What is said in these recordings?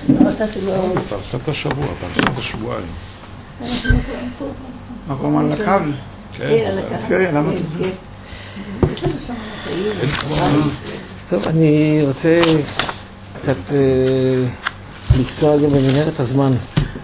פרשת השבוע, פרשת השבועיים. מקום על הקו? כן, טבריה, למה אתה זה? טוב, אני רוצה קצת לנסוע גם במנהרת הזמן,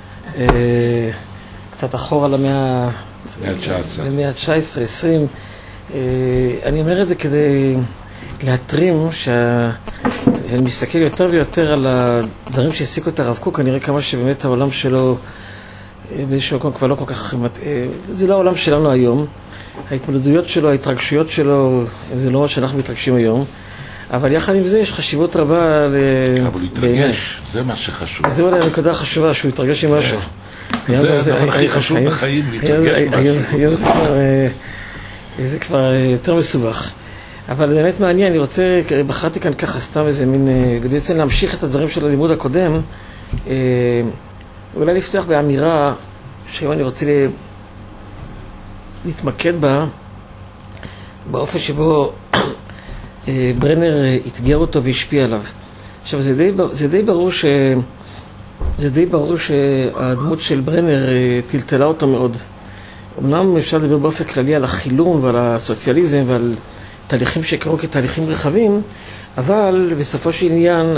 קצת אחורה למאה ה-19, 20. אני אומר את זה כדי להתרים שאני מסתכל יותר ויותר על הדברים שהעסיקו את הרב קוק. אני רואה כמה שבאמת העולם שלו באיזשהו מקום כבר לא כל כך, זה לא העולם שלנו היום. ההתמודדויות שלו, ההתרגשויות שלו, זה לא מה שאנחנו מתרגשים היום, אבל יחד עם זה יש חשיבות רבה אבל להתרגש, זה מה שחשוב. זה אולי הנקודה החשובה, שהוא יתרגש עם משהו. זה הדבר הכי חשוב בחיים, להתרגש משהו. היום זה כבר יותר מסובך. אבל זה באמת מעניין, אני רוצה, בחרתי כאן ככה סתם איזה מין, בעצם להמשיך את הדברים של הלימוד הקודם, אולי לפתוח באמירה שהיום אני רוצה להתמקד בה, באופן שבו ברנר התגר אותו והשפיע עליו. עכשיו, זה די ברור שהדמות של ברנר טלטלה אותו מאוד. אמנם אפשר לדבר באופן כללי על החילון ועל הסוציאליזם ועל תהליכים שקרו כתהליכים רחבים, אבל בסופו של עניין,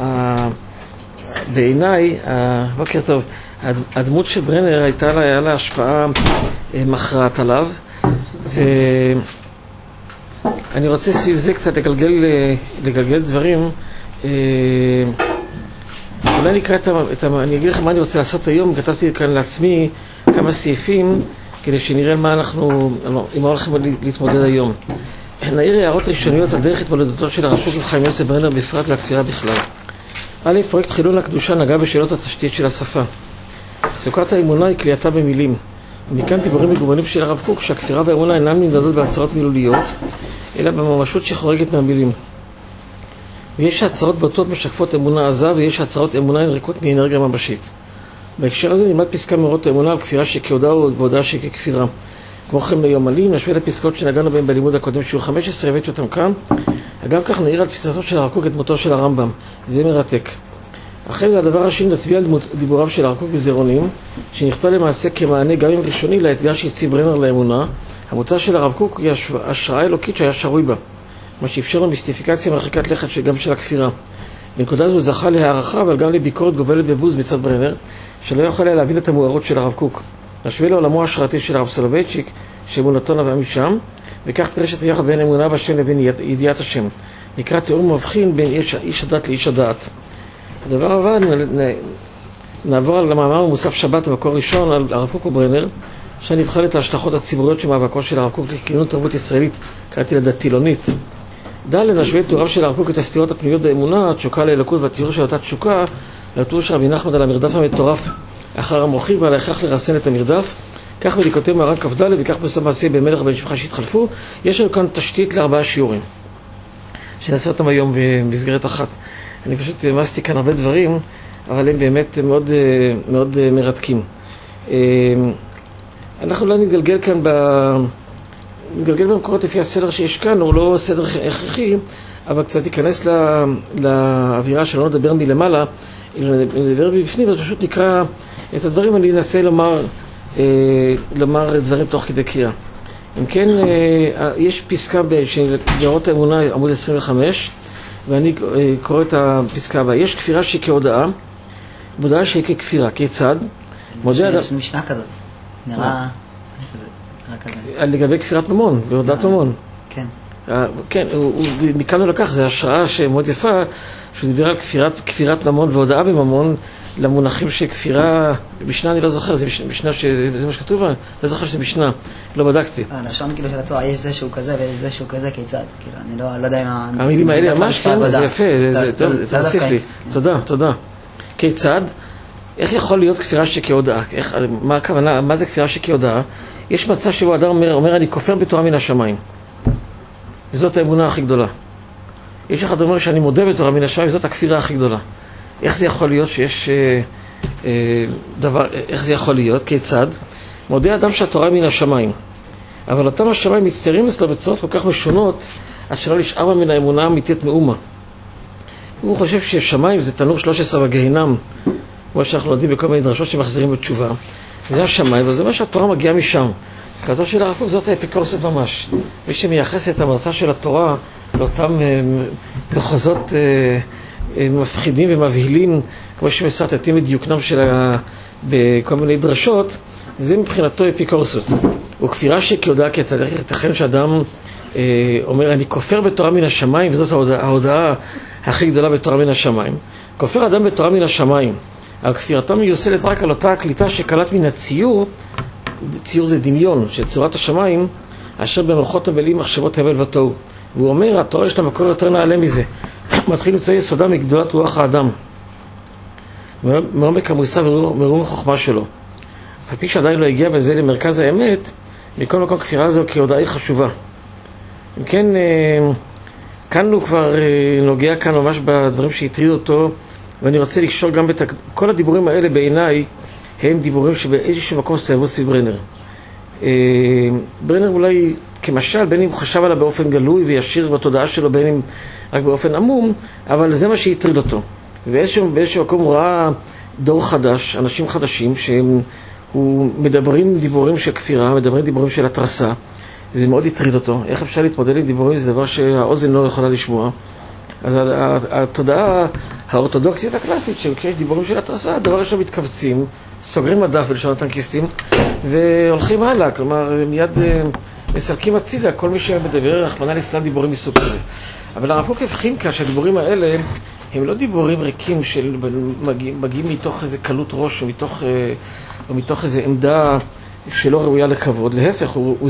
בעיניי, בוקר טוב, הדמות של ברנר הייתה לה השפעה מכרעת עליו, ואני רוצה סביב זה קצת לגלגל דברים. אולי נקרא אני אגיד לכם מה אני רוצה לעשות היום. כתבתי כאן לעצמי כמה סעיפים כדי שנראה עם מה הולכים להתמודד היום. נעיר הערות ראשוניות על דרך התמודדותו של הרב קוק וחיים יוסף ברנר בפרט והכפירה בכלל. א', פרויקט חילון הקדושה נגע בשאלות התשתית של השפה. סוכת האמונה היא כליאתה במילים. ומכאן דיבורים מגוונים של הרב קוק שהכפירה והאמונה אינן נמדדות בהצהרות מילוליות, אלא בממשות שחורגת מהמילים. ויש הצהרות בוטות משקפות אמונה עזה, ויש הצהרות אמונה הן ריקות מאנרגיה ממשית. בהקשר הזה נלמד פסקה מאורות האמונה על כפירה שכהודאה והודאה שככפירה. כמו כן ליומלים, נשווה לפסקאות שנגענו בהם בלימוד הקודם שיעור 15, הבאתי אותם כאן. אגב כך נעיר על תפיסתו של הרב קוק את דמותו של הרמב"ם. זה מרתק. אחרי זה הדבר השני נצביע על דיבוריו של הרב קוק בזירונים, שנכתב למעשה כמענה גם אם ראשוני לאתגר שהציב ברנר לאמונה. המוצא של הרב קוק היא השראה אלוקית שהיה שרוי בה, מה שאפשר לו מיסטיפיקציה מרחיקת לכת גם של הכפירה. בנקודה זו זכה להערכה, אבל גם לביקורת גובלת בבוז מצד ברנר, שלא יכול היה להבין את המוארות של הרב קוק. נשווה לעולמו ההשראתי של הרב סולובייצ'יק, שאמונתו נבעה משם, וכך פירש את היחד בין אמונה בשם לבין ידיעת השם. נקרא תיאור מבחין בין איש הדת לאיש הדעת. הדבר הבא, נעבור על המאמר מוסף שבת במקור ראשון על הרב קוק וברנר, שנבחן את ההשלכות הציבוריות של מאבקו של הרב קוק לכינון תרבות ישראלית, קראתי לדתילונית. ד' נשווה תיאוריו של הרב קוק את הסתירות הפנימיות באמונה, התשוקה לאלוקות והתיאור של אותה תשוקה, לתיאור של רבי נחמן על המרדף המטורף אחר המוחים ועל ההכרח לרסן את המרדף. כך בליקוטי מרן כ"ד וכך בסוף מעשה במלך בן שפחה שהתחלפו. יש לנו כאן תשתית ל4 שיעורים שנעשה אותם היום במסגרת אחת. אני פשוט מסתי כאן הרבה דברים, אבל הם באמת מאוד, מאוד מרתקים. אנחנו לא נתגלגל כאן נתגלגל במקורות לפי הסדר שיש כאן, הוא לא סדר הכרחי, אבל קצת ייכנס לאווירה שלא נדבר מלמעלה, נדבר בפנים, אז פשוט נקרא את הדברים. אני אנסה לומר דברים תוך כדי קריאה. אם כן, יש פסקה של ניירות האמונה, עמוד 25, ואני קורא את הפסקה הבאה. יש כפירה שהיא כהודאה, הודאה שהיא ככפירה. כיצד? יש משנה כזאת. נראה כזה. לגבי כפירת ממון, בהודאת ממון. כן. כן, מכאן הוא לקח, זו השראה שמאוד יפה, שהוא דיבר על כפירת ממון והודאה בממון, למונחים של כפירה, בשנה אני לא זוכר, זה בשנה שזה מה שכתוב, לא זוכר שזה בשנה, לא בדקתי. לשון כאילו של הצורה, יש זה שהוא כזה וזה שהוא כזה, כיצד? כאילו, אני לא יודע אם המילים האלה ממש, זה יפה, זה מוסיף לי. תודה. כיצד? איך יכול להיות כפירה שכהודאה? מה הכוונה? מה זה כפירה שכהודאה? יש מצב שבו אדם אומר, אני כופר בתורה מן השמיים. וזאת האמונה הכי גדולה. יש אחד אומר שאני מודה בתורה מן השמיים, וזאת הכפירה הכי גדולה. איך זה יכול להיות שיש דבר, איך זה יכול להיות? כיצד? מודה אדם שהתורה מן השמיים. אבל אותם השמיים מצטיירים אצלו בצורות כל כך משונות, עד שלא נשאר מן האמונה האמיתית מאומה. הוא חושב ששמיים זה תנור 13 בגיהינם, כמו שאנחנו יודעים בכל מיני דרשות שמחזירים בתשובה. זה השמיים, וזה אומר שהתורה מגיעה משם. כתוב של הרב קוק זאת האפיקורסות ממש. מי שמייחס את המרצה של התורה לאותם מחוזות מפחידים ומבהילים, כמו שמסרטטים את דיוקנם שלה בכל מיני דרשות, זה מבחינתו אפיקורסות. וכפירה שכהודאה כיצד, איך ייתכן שאדם אומר, אני כופר בתורה מן השמיים, וזאת ההודעה הכי גדולה בתורה מן השמיים. כופר אדם בתורה מן השמיים, על כפירתו מיוסדת רק על אותה הקליטה שקלט מן הציור, ציור זה דמיון של צורת השמיים, אשר במוחות הבלים מחשבות הבל ותוהו. והוא אומר, התורה יש לה מקור יותר נעלה מזה. מתחיל למצוא יסודה מגדולת רוח האדם, מעומק המוסר ומרום החוכמה שלו. על פי שעדיין לא הגיע בזה למרכז האמת, מכל מקום כפירה זו כהודעה היא חשובה. אם כן, כאן הוא כבר נוגע כאן ממש בדברים שהטריד אותו, ואני רוצה לקשור גם כל הדיבורים האלה בעיניי, הם דיבורים שבאיזשהו מקום סייבו סביב ברנר. ברנר אולי כמשל, בין אם הוא חשב עליו באופן גלוי וישיר בתודעה שלו, בין אם רק באופן עמום, אבל זה מה שהטריד אותו. ובאיזשהו מקום הוא ראה דור חדש, אנשים חדשים, שהם מדברים דיבורים של כפירה, מדברים דיבורים של התרסה. זה מאוד הטריד אותו. איך אפשר להתמודד עם דיבורים? זה דבר שהאוזן לא יכולה לשמוע. אז התודעה האורתודוקסית הקלאסית, שכשיש דיבורים של התרסה, הדבר ראשון מתכווצים, סוגרים מדף בלשון הטנקיסטים, והולכים הלאה. כלומר, מיד מסלקים הצידה כל מי שמדבר, רחמנא ליצלן, דיבורים מסוג כזה. אבל הרב קוק הבחין כאן שהדיבורים האלה הם לא דיבורים ריקים של מגיעים מתוך איזה קלות ראש או מתוך איזה עמדה שלא ראויה לכבוד. להפך, הוא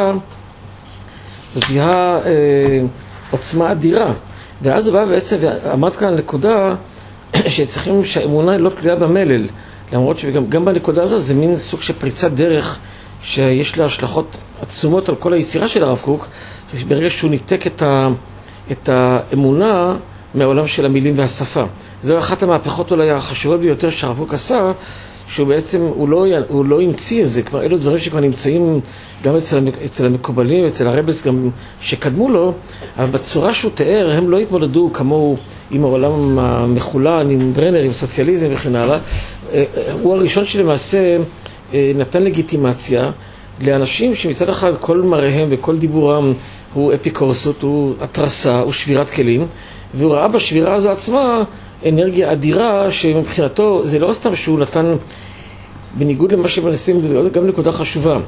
זיהה עוצמה אדירה. ואז הוא בא בעצם ועמד כאן על נקודה שצריכים שהאמונה לא תלויה במלל. למרות שגם בנקודה הזו זה מין סוג של פריצת דרך שיש לה השלכות עצומות על כל היצירה של הרב קוק, ברגע שהוא ניתק את האמונה מהעולם של המילים והשפה. זו אחת המהפכות אולי החשובות ביותר שהרב קוק עשה, שהוא בעצם, הוא לא המציא את זה, כבר אלו דברים שכבר נמצאים גם אצל המקובלים, אצל הרבס גם שקדמו לו, אבל בצורה שהוא תיאר, הם לא התמודדו כמוהו עם העולם המחולן, עם ברנר, עם סוציאליזם וכן הלאה. הוא הראשון שלמעשה נתן לגיטימציה לאנשים שמצד אחד כל מראיהם וכל דיבורם הוא אפיקורסות, הוא התרסה, הוא שבירת כלים, והוא ראה בשבירה הזו עצמה אנרגיה אדירה שמבחינתו זה לא סתם שהוא נתן, בניגוד למה שמנסים, זה גם נקודה חשובה.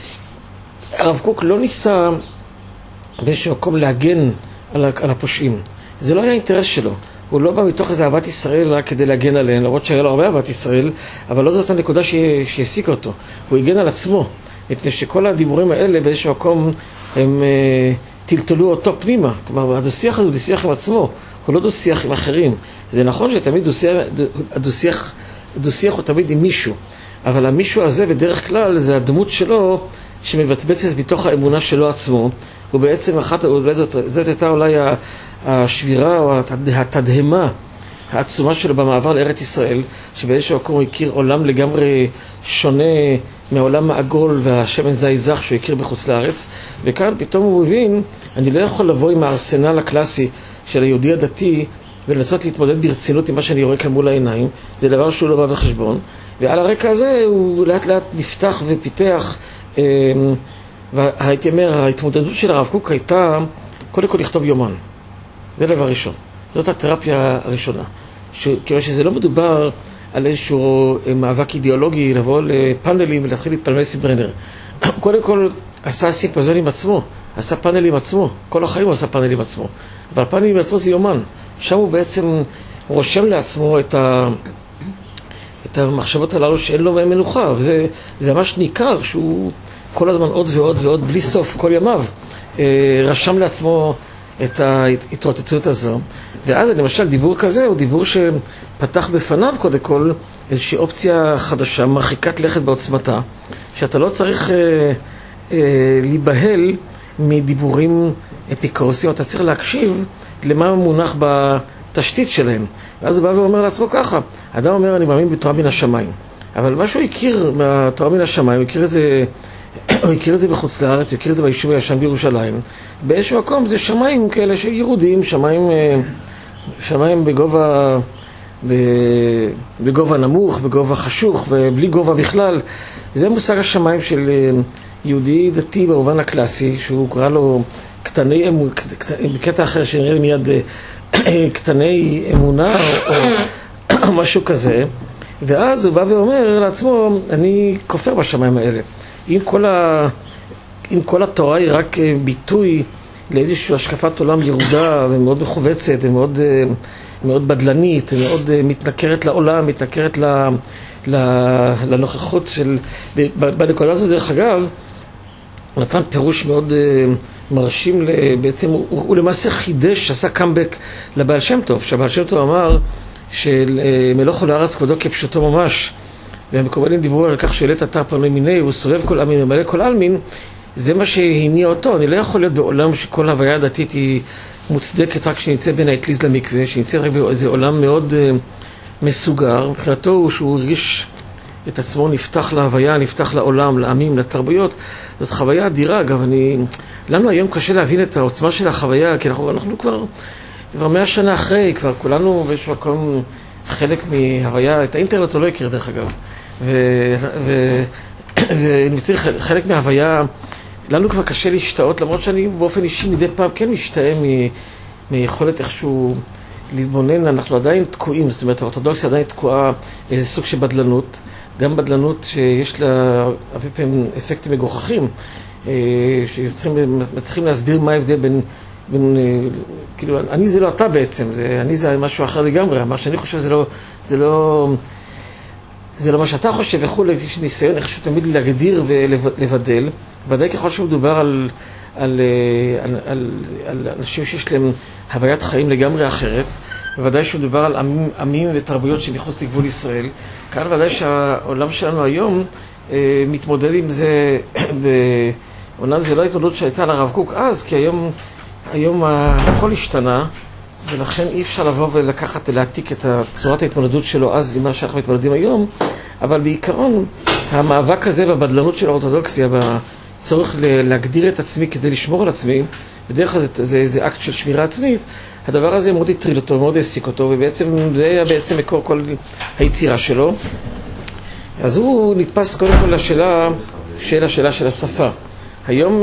הרב קוק לא ניסה באיזשהו מקום להגן על הפושעים. זה לא היה האינטרס שלו. הוא לא בא מתוך איזה אהבת ישראל רק כדי להגן עליהן, למרות שהיה לו הרבה אהבת ישראל, אבל לא זאת הנקודה שהעסיקה אותו. הוא הגן על עצמו, מפני שכל הדיבורים האלה באיזשהו מקום הם טלטלו אותו פנימה. כלומר, הדו-שיח הזה הוא דו-שיח עם עצמו, הוא לא דו-שיח עם אחרים. זה נכון שתמיד דו-שיח הוא תמיד עם מישהו, אבל המישהו הזה בדרך כלל זה הדמות שלו שמבצבצת מתוך האמונה שלו עצמו. הוא בעצם זאת הייתה אולי השבירה או התדהמה העצומה שלו במעבר לארץ ישראל, שבאיזשהו מקום הוא הכיר עולם לגמרי שונה מהעולם העגול והשמן זית זך שהוא הכיר בחוץ לארץ, וכאן פתאום הוא מבין, אני לא יכול לבוא עם הארסנל הקלאסי של היהודי הדתי ולנסות להתמודד ברצינות עם מה שאני רואה כאן מול העיניים. זה דבר שהוא לא בא בחשבון, ועל הרקע הזה הוא לאט לאט נפתח ופיתח. והייתי אומר, ההתמודדות של הרב קוק הייתה קודם כל לכתוב יומן. זה דבר ראשון. זאת התרפיה הראשונה. כיוון שזה לא מדובר על איזשהו מאבק אידיאולוגי, לבוא לפאנלים ולהתחיל להתפלמס עם ברנר. קודם כל עשה סימפוזיון עם עצמו, עשה פאנל עם עצמו. כל החיים הוא עשה פאנל עם עצמו. אבל פאנל עם עצמו זה יומן. שם הוא בעצם רושם לעצמו את המחשבות הללו שאין לו מהם מנוחה. וזה ממש ניכר שהוא כל הזמן עוד ועוד ועוד בלי סוף, כל ימיו, רשם לעצמו את ההתרוצצות הזו. ואז למשל דיבור כזה הוא דיבור שפתח בפניו קודם כל איזושהי אופציה חדשה, מרחיקת לכת בעוצמתה, שאתה לא צריך להיבהל מדיבורים אפיקורסיים, אתה צריך להקשיב למה מונח בתשתית שלהם. ואז הוא בא ואומר לעצמו ככה, האדם אומר אני מאמין בתורה מן השמיים, אבל מה שהוא הכיר מהתורה מן השמיים, הוא הכיר את זה בחוץ לארץ, הוא הכיר את זה ביישוב הישן בירושלים. באיזשהו מקום זה שמיים כאלה שירודים, שמיים שמיים בגובה נמוך, בגובה חשוך ובלי גובה בכלל. זה מושג השמיים של יהודי דתי במובן הקלאסי, שהוא קרא לו בקטע אחר שנראה לי מיד קטני אמונה או משהו כזה. ואז הוא בא ואומר לעצמו, אני כופר בשמיים האלה. אם כל התורה היא רק ביטוי לאיזושהי השקפת עולם ירודה ומאוד מחובצת ומאוד בדלנית, מאוד מתנכרת לעולם, מתנכרת לנוכחות של... בנקודה הזו דרך אגב, הוא נתן פירוש מאוד מרשים, בעצם הוא למעשה חידש, עשה קאמבק לבעל שם טוב, שהבעל שם טוב אמר שמלוך על הארץ כבודו כפשוטו ממש, והמקובלים דיברו על כך שאלת אתר פנוי מיני, הוא סובב כל אמין ומלא כל אלמין, זה מה שהניע אותו. אני לא יכול להיות בעולם שכל הוויה הדתית היא מוצדקת רק שנמצא בין האטליז למקווה, שנמצא רק באיזה עולם מאוד מסוגר. מבחינתו הוא שהוא הרגיש את עצמו נפתח להוויה, נפתח לעולם, לעמים, לתרבויות. זאת חוויה אדירה. אגב, לנו היום קשה להבין את העוצמה של החוויה, כי אנחנו כבר 100 שנה אחרי, כבר כולנו באיזשהו מקום חלק מהוויה, את האינטרנט הוא לא הכיר דרך אגב. ונמצא חלק מההוויה, לנו כבר קשה להשתאות, למרות שאני באופן אישי מדי פעם כן משתאה מיכולת איכשהו להתבונן. אנחנו עדיין תקועים, זאת אומרת האורתודוקסיה עדיין תקועה איזה סוג של בדלנות, גם בדלנות שיש לה הרבה פעמים אפקטים מגוחכים, שמצליחים להסביר מה ההבדל בין כאילו, אני זה לא אתה בעצם, אני זה משהו אחר לגמרי, מה שאני חושב זה לא מה שאתה חושב וכו'. יש ניסיון איכשהו תמיד להגדיר ולבדל, ודאי ככל שמדובר על אנשים שיש להם הוויית חיים לגמרי אחרת, וודאי שמדובר על עמים ותרבויות שמחוץ לגבול ישראל. כאן ודאי שהעולם שלנו היום מתמודד עם זה, בעולם זה לא התמודדות שהייתה לרב קוק אז, כי היום הכל השתנה, ולכן אי אפשר לבוא ולקחת ולהעתיק את צורת ההתמודדות שלו אז עם מה שאנחנו מתמודדים היום. אבל בעיקרון המאבק הזה בבדלנות של האורתודוקסיה, בצורך להגדיר את עצמי כדי לשמור על עצמי, בדרך כלל זה אקט של שמירה עצמית, הדבר הזה מאוד הטריד אותו, מאוד העסיק אותו, ובעצם זה היה בעצם מקור כל היצירה שלו. אז הוא נתפס קודם כל לשאלה של השפה. היום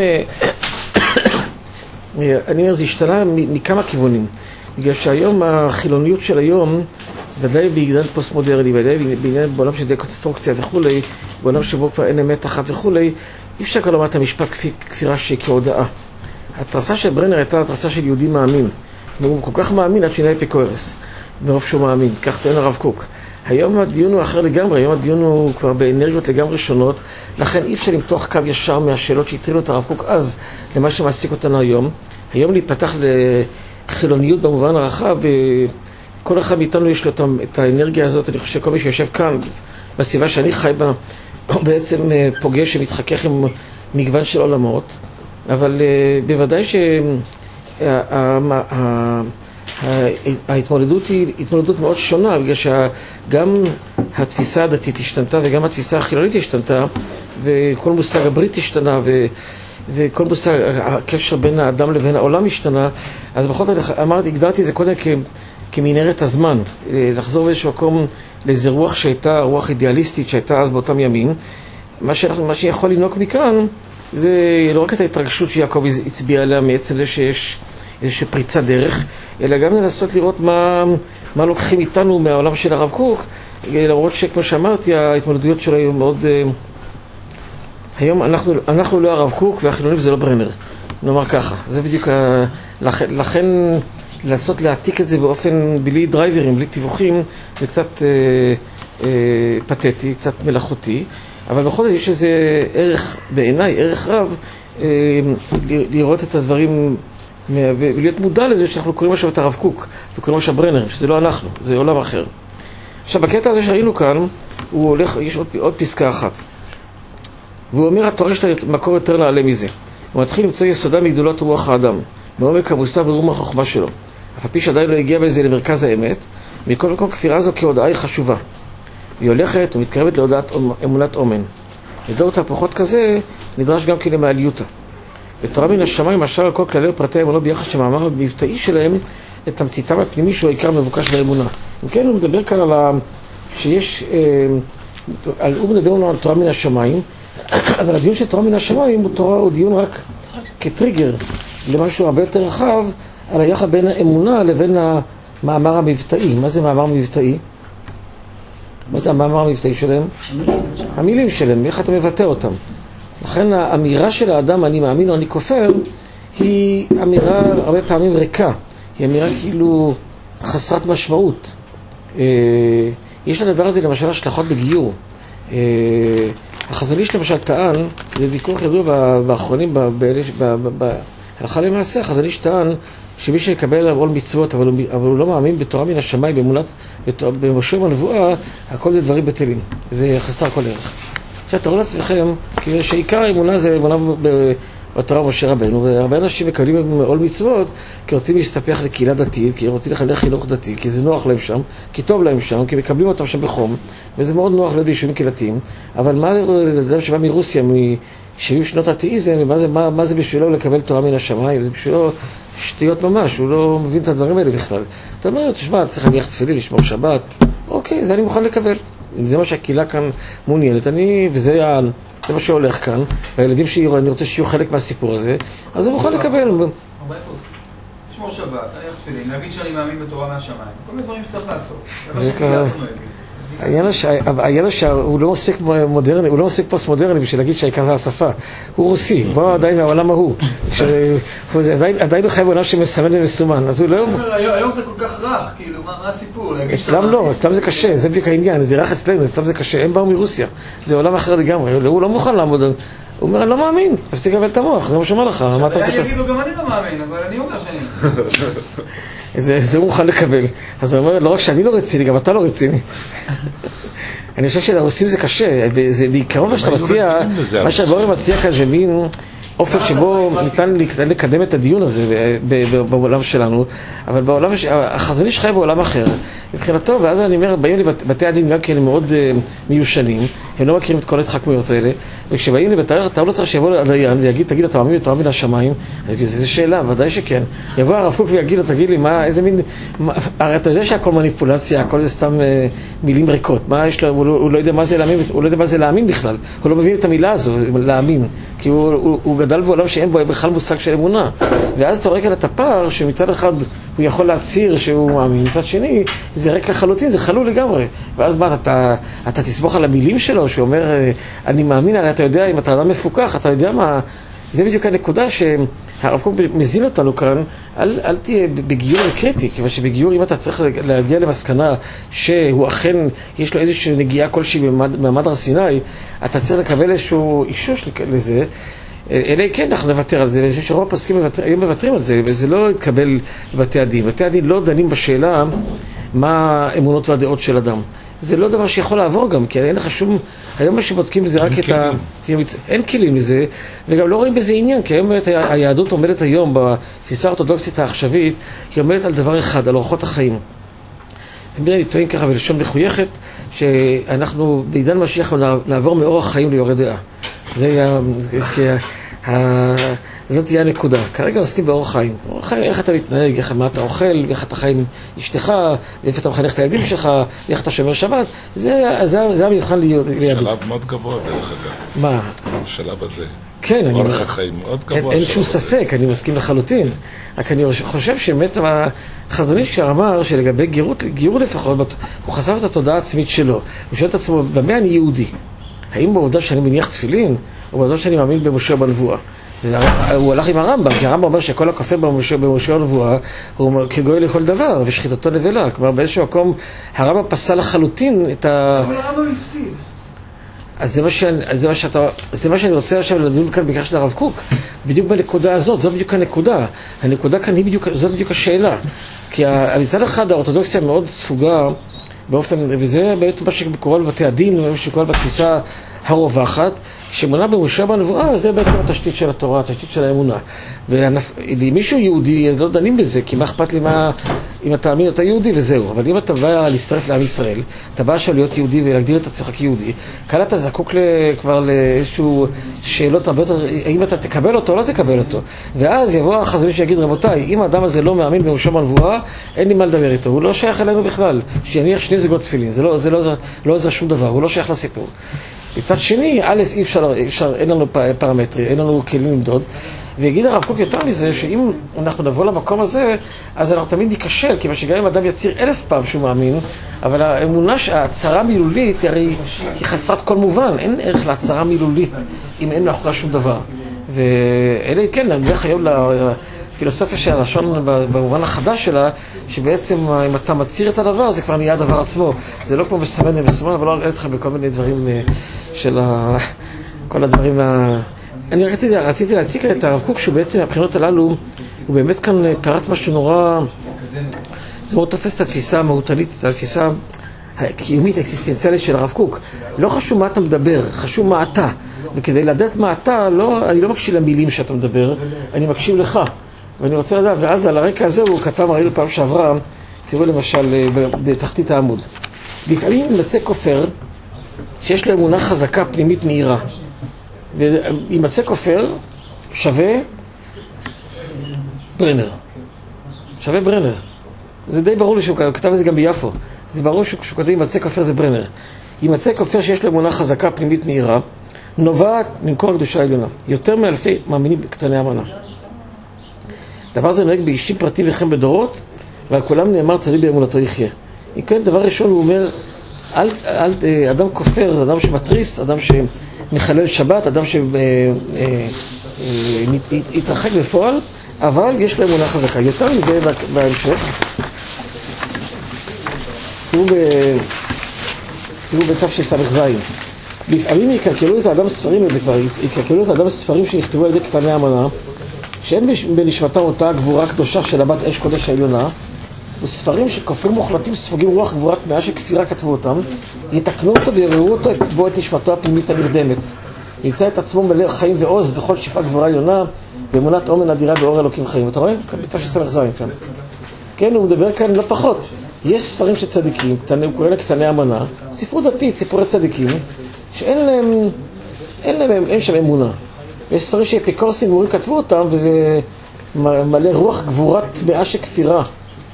אני אומר, זה השתנה מכמה כיוונים, בגלל שהיום החילוניות של היום, ודאי בעידן פוסט-מודרני, ודאי בעולם של דקונסטרוקציה וכולי, בעולם שבו כבר אין אמת אחת וכולי, אי אפשר לומר את המשפט כפירה כהודאה. התרסה של ברנר הייתה התרסה של יהודי מאמין, והוא כל כך מאמין עד שינה אפיקורס, מרוב שהוא מאמין, כך טוען הרב קוק. היום הדיון הוא אחר לגמרי, היום הדיון הוא כבר באנרגיות לגמרי שונות, לכן אי אפשר למתוח קו ישר מהשאלות שהטרילו את הרב קוק אז למה שמעסיק אותנו היום. היום להיפתח לחילוניות במובן הרחב, כל אחד מאיתנו יש לו את האנרגיה הזאת. אני חושב שכל מי שיושב כאן בסביבה שאני חי בה הוא בעצם פוגש שמתחכך עם מגוון של עולמות, אבל בוודאי ההתמודדות היא התמודדות מאוד שונה, בגלל שגם התפיסה הדתית השתנתה וגם התפיסה החילונית השתנתה, וכל מושג הברית השתנה, וכל מושג הקשר בין האדם לבין העולם השתנה. אז בכל זאת הגדרתי את זה קודם כמנהרת הזמן, לחזור באיזשהו מקום לאיזה רוח שהייתה רוח אידיאליסטית שהייתה אז באותם ימים. מה שיכול לנוק מכאן זה לא רק את ההתרגשות שיעקב הצביע עליה מעצם זה שיש איזושהי פריצת דרך, אלא גם לנסות לראות מה לוקחים איתנו מהעולם של הרב קוק, למרות שכמו שאמרתי ההתמודדויות שלו היו מאוד... היום אנחנו לא הרב קוק והחילונים זה לא ברנר, נאמר ככה. זה בדיוק לכן לעשות להעתיק את זה באופן בלי דרייברים, בלי תיווחים, זה קצת פתטי, קצת מלאכותי, אבל בכל זאת יש איזה ערך, בעיניי ערך רב, לראות את הדברים ולהיות מודע לזה שאנחנו קוראים עכשיו את הרב קוק וקוראים עכשיו ברנר, שזה לא אנחנו, זה עולם אחר. עכשיו בקטע הזה שהיינו כאן, הוא הולך, יש עוד פסקה אחת, והוא אומר התורה יש לה מקור יותר נעלה מזה. הוא מתחיל למצוא יסודה מגדולות רוח האדם, מעומק המוסר ורום החוכמה שלו, אף על פי שעדיין לא הגיע בזה למרכז האמת. מכל מקום כפירה זו כהודעה היא חשובה, היא הולכת ומתקרבת להודעת אמונת אומן. לדור תהפוכות כזה נדרש גם כן למעליותה. ותורה מן השמיים אשר על כל כללי ופרטי האמונות ביחס שמאמר המבטאי שלהם את תמציתם הפנימי שהוא העיקר מבוקש באמונה. אם כן, הוא מדבר כאן שיש, הוא מדבר לנו על תורה מן השמיים, אבל הדיון של תורה מן השמיים הוא דיון רק כטריגר למשהו הרבה יותר רחב על היחד בין האמונה לבין המאמר המבטאי. מה זה מאמר מבטאי? מה זה המאמר המבטאי שלהם? המילים שלהם, איך אתה מבטא אותם. לכן האמירה של האדם, אני מאמין או אני כופר, היא אמירה הרבה פעמים ריקה. היא אמירה כאילו חסרת משמעות. יש לדבר הזה למשל השלכות בגיור. החזון איש למשל טען, זה ויכוח ידוע באחרונים, בהלכה למעשה, החזון איש טען שמי שיקבל עול מצוות, אבל הוא לא מאמין בתורה מן השמיים, באמונת, במשום הנבואה, הכל זה דברים בטלים. זה חסר כל ערך. עכשיו תראו לעצמכם, שעיקר האמונה זה אמונה בתורה ומשה רבנו, והרבה אנשים מקבלים עול מצוות כי רוצים להסתפח לקהילה דתית, כי רוצים לחנך חינוך דתי, כי זה נוח להם שם, כי טוב להם שם, כי מקבלים אותם שם בחום, וזה מאוד נוח להיות ביישובים קהילתיים. אבל מה לאדם שבא מרוסיה, מ-70 שנות התאיזם, מה זה בשבילו לקבל תורה מן השמיים? זה בשבילו שטויות ממש, הוא לא מבין את הדברים האלה בכלל. אתה אומר, תשמע, צריך להניח תפילין, לשמור שבת, אוקיי, זה אני מוכן לקבל. אם זה מה שהקהילה כאן מעוניינת, וזה מה שהולך כאן, והילדים שלי, אני רוצה שיהיו חלק מהסיפור הזה, אז הוא מוכן לקבל. לשמור שבת, להניח תפילין, להגיד שאני מאמין בתורה מהשמיים, כל מיני דברים שצריך לעשות. העניין שהוא לא מספיק מודרני, הוא לא מספיק פוסט מודרני בשביל להגיד שהעיקר זה השפה. הוא רוסי, בוא עדיין מהעולם ההוא. עדיין הוא חייב עולם שמסמן ומסומן, אז הוא לא... היום זה כל כך רך, כאילו, מה הסיפור? אצלם לא, אצלם זה קשה, זה בדיוק העניין, זה רך אצלנו, אצלם זה קשה, הם באו מרוסיה, זה עולם אחר לגמרי, הוא לא מוכן לעמוד, הוא אומר, אני לא מאמין, תפסיק לקבל את המוח, זה מה שאומר לך, מה אתה מספר? אני אגידו, גם אני לא מאמין, אבל אני אומר שאני... זה הוא מוכן לקבל. אז הוא אומר, לא רק שאני לא רציני, גם אתה לא רציני. אני חושב שלרוסים זה קשה, זה בעיקרון מה שאתה מציע, מה שהדברים מציע כאן זה מין אופן שבו ניתן לקדם את הדיון הזה בעולם שלנו, אבל בעולם, החזון איש חי בעולם אחר, מבחינתו, ואז אני אומר, באים לבתי הדין גם כי הם מאוד מיושנים, הם לא מכירים את כל ההתחכמויות האלה, וכשבאים לבתי הדין, אתה לא צריך שיבוא לדיין ויגיד, תגיד, אתה מאמין בתורה מן השמיים? זו שאלה, ודאי שכן. יבוא הרב קוק ויגיד לו, תגיד לי, איזה מין, הרי אתה יודע שהכל מניפולציה, הכל זה סתם מילים ריקות, מה יש לו, הוא לא יודע מה זה להאמין, הוא לא יודע מה זה להאמין בכלל, הוא לא מבין את המילה הזו, להאמין, כי הוא גדל בעולם שאין בו בכלל מושג של אמונה, ואז אתה רואה כאן את הפער שמצד אחד הוא יכול להצהיר שהוא מאמין, מצד שני זה ריק לחלוטין, זה חלול לגמרי, ואז מה, אתה תסמוך על המילים שלו שאומר אני מאמין, הרי אתה יודע, אם אתה אדם מפוקח, אתה יודע מה, זה בדיוק הנקודה שהרב קוק מזין אותנו כאן, אל תהיה בגיור קריטי, כיוון שבגיור אם אתה צריך להגיע למסקנה שהוא אכן יש לו איזושהי נגיעה כלשהי במעמד הר סיני, אתה צריך לקבל איזשהו אישוש לזה, אלא כן אנחנו נוותר על זה, ואני חושב שרוב הפוסקים היום מוותרים על זה, וזה לא יתקבל בבתי הדין. בתי הדין לא דנים בשאלה מה האמונות והדעות של אדם. זה לא דבר שיכול לעבור גם, כי אין לך שום... היום מה שבודקים זה רק את ה... אין כלים לזה, וגם לא רואים בזה עניין, כי היום היהדות עומדת היום בתפיסה האורתודוקסית העכשווית, היא עומדת על דבר אחד, על אורחות החיים. אני טוען ככה בלשון מחויכת, שאנחנו בעידן משיח נעבור מאורח חיים ליורד דעה. זאת תהיה הנקודה. כרגע עוסקים באורח חיים. אורח חיים, איך אתה מתנהג, מה אתה אוכל, איך אתה חי עם אשתך, איך אתה מחנך את הילדים שלך, איך אתה שומר שבת. זה המבחן ליהדות. שלב מאוד גבוה דרך אגב. מה? בשלב הזה. כן, אורח החיים מאוד גבוה. אין שום ספק, אני מסכים לחלוטין. רק אני חושב שבאמת החזון איש כשאמר שלגבי גיור לפחות, הוא חשף את התודעה העצמית שלו. הוא שואל את עצמו, במה אני יהודי? האם בעובדה שאני מניח תפילין, או בעובדה שאני מאמין במשה בנבואה? הוא הלך עם הרמב"ם, כי הרמב"ם אומר שכל הכופר במשה בנבואה הוא כגוי לכל דבר, ושחיתתו נבלה. כלומר, באיזשהו מקום הרמב"ם פסל לחלוטין את ה... אבל הרמב"ם הפסיד. אז זה מה שאני רוצה עכשיו לדון כאן בקשר של הרב קוק, בדיוק בנקודה הזאת, זו בדיוק הנקודה. הנקודה כאן היא בדיוק, זאת בדיוק השאלה. כי מצד אחד האורתודוקסיה מאוד ספוגה באופן, וזה באמת מה שקורה בבתי הדין, מה שקורה בתפיסה הרווחת, שאמונה במשה בנבואה, זה בעצם התשתית של התורה, התשתית של האמונה. ואם מישהו יהודי, אז לא דנים בזה, כי מה אכפת לי אם אתה מאמין, אתה יהודי וזהו. אבל אם אתה בא להצטרף לעם ישראל, אתה בא עכשיו להיות יהודי ולהגדיר את עצמך כיהודי, כאן אתה זקוק כבר לאיזשהו שאלות הרבה יותר, האם אתה תקבל אותו או לא תקבל אותו. ואז יבוא החזון שיגיד, רבותיי, אם האדם הזה לא מאמין במשה בנבואה, אין לי מה לדבר איתו, הוא לא שייך אלינו בכלל. שיניח 2 זוגות תפילין, זה לא עוזר שום דבר, הוא לא שייך לסיפור. מצד שני, א', אי אפשר, אין לנו פרמטרים, אין לנו כלים למדוד, ויגיד הרב קוק יותר מזה, שאם אנחנו נבוא למקום הזה, אז אנחנו תמיד ניכשל, כי גם אם אדם יציר 1000 פעם שהוא מאמין, אבל האמונה, ההצהרה מילולית, הרי היא חסרת כל מובן, אין ערך להצהרה מילולית, אם אין מאחוריה שום דבר. ואלה, כן, אני הולך היום לפילוסופיה של הלשון במובן החדש שלה, שבעצם אם אתה מציר את הדבר, זה כבר נהיה הדבר עצמו. זה לא כמו מסמן ומסומן, אבל לא אראה לך בכל מיני דברים של כל הדברים אני רציתי להציג את הרב קוק, שהוא בעצם מהבחינות הללו, הוא באמת כאן פרט משהו נורא, זה מאוד תופס את התפיסה המהותנית, את התפיסה הקיומית, האקסיסטנציאלית של הרב קוק. לא חשוב מה אתה מדבר, חשוב מה אתה. וכדי לדעת מה אתה, אני לא מקשיב למילים שאתה מדבר, אני מקשיב לך. ואני רוצה לדעת, ואז על הרקע הזה הוא כתב, ראינו פעם שעברה, תראו למשל בתחתית העמוד. לפעמים מצא כופר שיש לו אמונה חזקה פנימית מהירה. וימצא כופר שווה ברנר. שווה ברנר. זה די ברור לי שהוא כתב את זה גם ביפו. זה ברור שהוא כתב ימצא כופר זה ברנר. ימצא כופר שיש לו אמונה חזקה פנימית מהירה, נובעת ממקור הקדושה העליונה. יותר מאלפי מאמינים בקטני המנה. דבר זה נוהג באישים פרטים וכם בדורות, ועל כולם נאמר צדיק באמונתו יחיה. אם כן, דבר ראשון הוא אומר, אדם כופר, אדם שמטריס, אדם שמחלל שבת, אדם שהתרחק בפועל, אבל יש לו אמונה חזקה. יותר מזה בהמשך, תראו בצו של סמך זין. לפעמים יקלקלו את האדם ספרים, יקלקלו את האדם ספרים שנכתבו על ידי קטני המנה, שאין בנשמתם אותה גבורה קדושה של הבת אש קודש העליונה, וספרים שכופרים מוחלטים ספוגים רוח גבורת מאה שכפירה כתבו אותם, יתקנו אותו ויראו אותו בו את נשמתו הפנימית הנרדמת. ימצא את עצמו מלא חיים ועוז בכל שפעה גבורה עליונה, באמונת אומן אדירה באור אלוקים חיים. אתה רואה? בצו של סמך זין כאן. כן, הוא מדבר כאן לא פחות. יש ספרים של צדיקים, הוא קורא לקטני המנה, ספרות דתית, סיפורי צדיקים, שאין אין שם אמונה. יש ספרים שאפיקורסים גבורים כתבו אותם, וזה מלא רוח גבורת מאה שכפירה.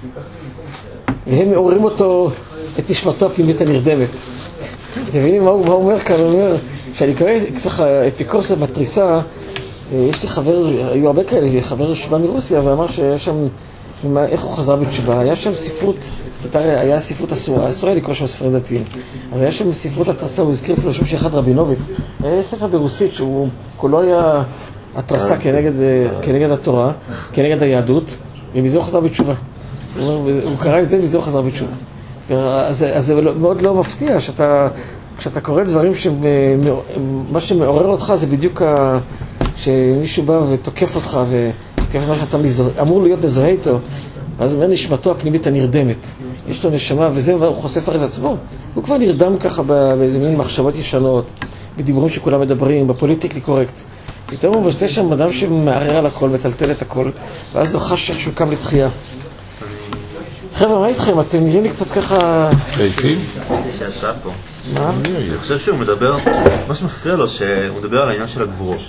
והם מעוררים אותו, את נשמתו הפנימית הנרדמת. מבינים מה הוא אומר כאן? הוא אומר, כשאני קורא ככה אפיקורס בתריסה, יש לי חבר, היו הרבה כאלה, חבר שבא מרוסיה, ואמר שהיה שם, איך הוא חזר בתשובה? היה שם ספרות, היה ספרות אסורה לקרוא שם ספרים דתיים. אז היה שם ספרות התרסה, הוא הזכיר אפילו שם שאחד רבינוביץ. היה ספר ברוסית שהוא כולו היה התרסה כנגד התורה, כנגד היהדות, ומזה הוא חזר בתשובה. הוא קרא את זה ומזה הוא חזר בתשובה. אז זה מאוד לא מפתיע כשאתה קורא דברים שמה שמעורר אותך זה בדיוק שמישהו בא ותוקף אותך ותוקף מה שאתה אמור להיות מזוהה איתו, ואז הוא אומר נשמתו הפנימית הנרדמת, יש לו נשמה, וזה הוא חושף הרי את עצמו, הוא כבר נרדם ככה באיזה מין מחשבות ישנות, בדיבורים שכולם מדברים, בפוליטיקלי קורקט. פתאום הוא עושה שם אדם שמערער על הכל, מטלטל את הכל, ואז הוא חש איך שהוא קם לתחייה. חבר'ה, מה איתכם? אתם נראים לי קצת ככה... לעיתים? יש הצעה פה. מה? אני חושב שהוא מדבר, מה שמפריע לו שהוא מדבר על העניין של הגבורות.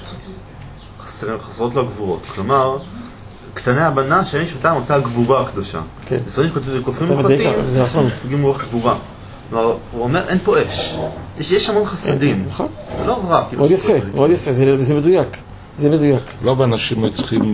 חסרות לו הגבורות. כלומר, קטני הבנה שאין שבתם אותה גבורה הקדושה. כן. זה ספרים שכופרים מוחלטים, זה נכון. ספוגים רוח גבורה. כלומר, הוא אומר, אין פה אש. יש המון חסדים. נכון. זה לא רע. מאוד יפה, מאוד יפה, זה מדויק. זה מדויק. רוב האנשים צריכים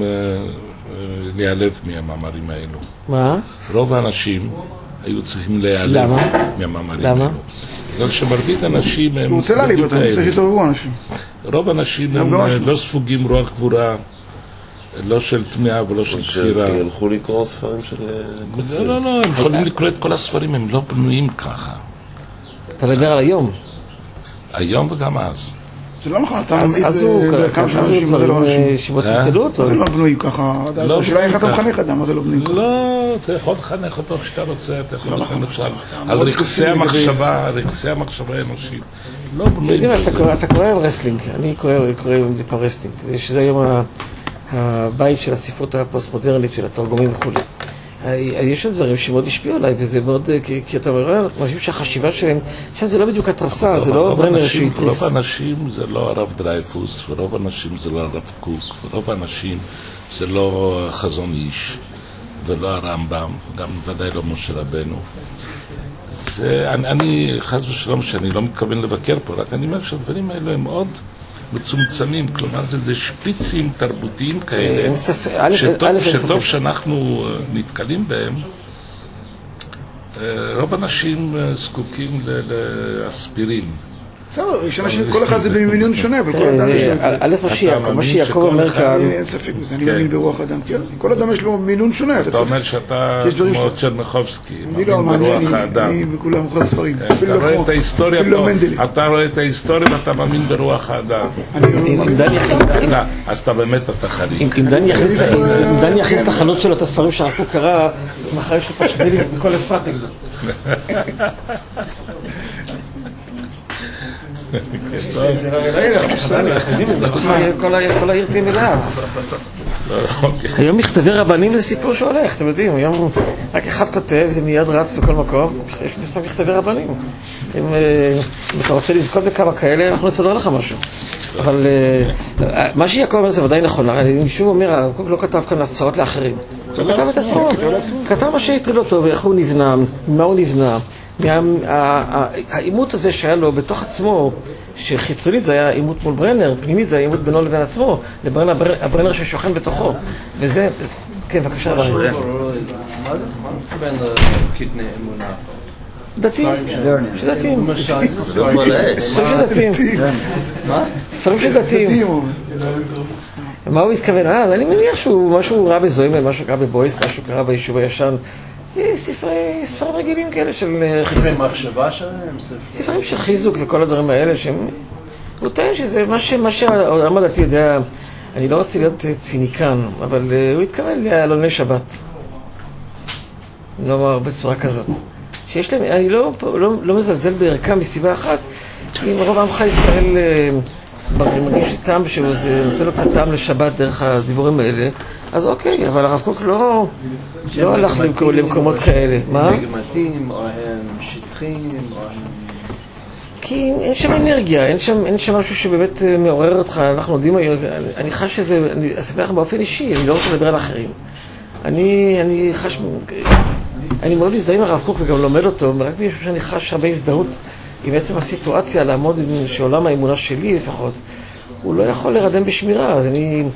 להיעלב מהמאמרים האלו. מה? רוב האנשים היו צריכים להיעלב מהמאמרים האלו. בגלל שמרבית האנשים הם... הוא רוצה להעליב אותם, הוא צריך להתעוררו אנשים. רוב האנשים הם לא ספוגים רוח גבורה, לא של תמיעה ולא של כפירה. ילכו לקרוא ספרים של... לא, הם יכולים לקרוא את כל הספרים, הם לא בנויים ככה. אתה מדבר על היום. היום וגם אז. זה לא נכון, אתה אז הוא דברים שיבות תלתלו אותו. זה לא בנוי ככה, השאלה איך אתה מחנך אדם, מה זה לא בנוי ככה? לא, אתה יכול לחנך אותו כשאתה רוצה, אתה יכול לחנך אותו על רכסי המחשבה, רכסי המחשבה האנושית. לא בנויים. אתה קורא על רסלינג, אני קורא דיפה רסלינג, שזה היום הבית של הספרות הפוסט-מודרנית, של התרגומים וכו'. יש דברים שמאוד השפיעו עליי, וזה מאוד, כי אתה רואה, אנשים שהחשיבה שלהם, עכשיו זה לא בדיוק התרסה, זה לא ברנר שהתריס. רוב האנשים זה לא הרב דרייפוס, ורוב האנשים זה לא הרב קוק, ורוב האנשים זה לא חזון איש, ולא הרמב"ם, גם ודאי לא משה רבנו. אני חס ושלום שאני לא מתכוון לבקר פה, רק אני אומר שהדברים האלו הם מאוד מצומצמים, כלומר זה שפיצים תרבותיים כאלה, שטוב שאנחנו נתקלים בהם. רוב אנשים זקוקים לאספירין. יש אנשים, כל אחד זה במינון שונה, אבל כל אדם יש לו... מה שיעקב אומר כאן... אין ספק בזה, אני מבין ברוח אדם. כל אדם יש לו מינון שונה. אתה אומר שאתה כמו צ'רניחובסקי, מאמין ברוח האדם. אני בכולם מוכר ספרים. אתה רואה את ההיסטוריה ואתה מאמין ברוח האדם. אז אתה באמת אתה חריג. אם דני יכניס את החנות שלו, את הספרים שהרפו קרא, מחר יש לו פשטלים בכל אפרת נגדו. זה לא מלא, אנחנו יודעים את זה, כל העיר תהיה מלאה. היום מכתבי רבנים זה סיפור שהולך, אתם יודעים, היום רק אחד כותב, זה מיד רץ בכל מקום, יש לי מכתבי רבנים. אם אתה רוצה לזכות בכמה כאלה, אנחנו נסדר לך משהו. אבל מה שיעקב אומר זה ודאי נכון, אני שוב אומר, הקוק לא כתב כאן הצעות לאחרים. הוא כתב את עצמו, כתב מה שהטריד אותו ואיך הוא נבנה, ממה הוא נבנה. העימות הזה שהיה לו בתוך עצמו, שחיצונית זה היה עימות מול ברנר, פנימית זה היה עימות בינו לבין עצמו, לבין הברנר ששוכן בתוכו. וזה, כן, בבקשה. מה בין קטני אמונה? דתיים, שדתיים. ספרים של דתיים. מה הוא התכוון? אז אני מניח שהוא משהו רע בזוימל, משהו קרה בבויס, משהו קרה ביישוב הישן. ספרים רגילים כאלה של... ספרי מחשבה שלהם? ספרים של חיזוק וכל הדברים האלה שהם... הוא טוען שזה מה שהעולם הדתי יודע, אני לא רוצה להיות ציניקן, אבל הוא התכוון לעלוני שבת. נאמר בצורה כזאת. שיש להם, אני לא מזלזל בערכם מסיבה אחת, כי אם רוב עמך ישראל מרגיש טעם שהוא נותן לו קצת טעם לשבת דרך הדיבורים האלה, אז אוקיי, אבל הרב קוק לא הלך למקומות כאלה. מה? מגמתים, או הם שטחים, או הם... כי אין שם אנרגיה, אין שם משהו שבאמת מעורר אותך. אנחנו יודעים, אני חש שזה, אני אספר לך באופן אישי, אני לא רוצה לדבר על אחרים. אני חש, אני מאוד מזדהה עם הרב קוק וגם לומד אותו, רק משום שאני חש הרבה הזדהות עם בעצם הסיטואציה, לעמוד שעולם האמונה שלי לפחות, הוא לא יכול לרדם בשמירה. אז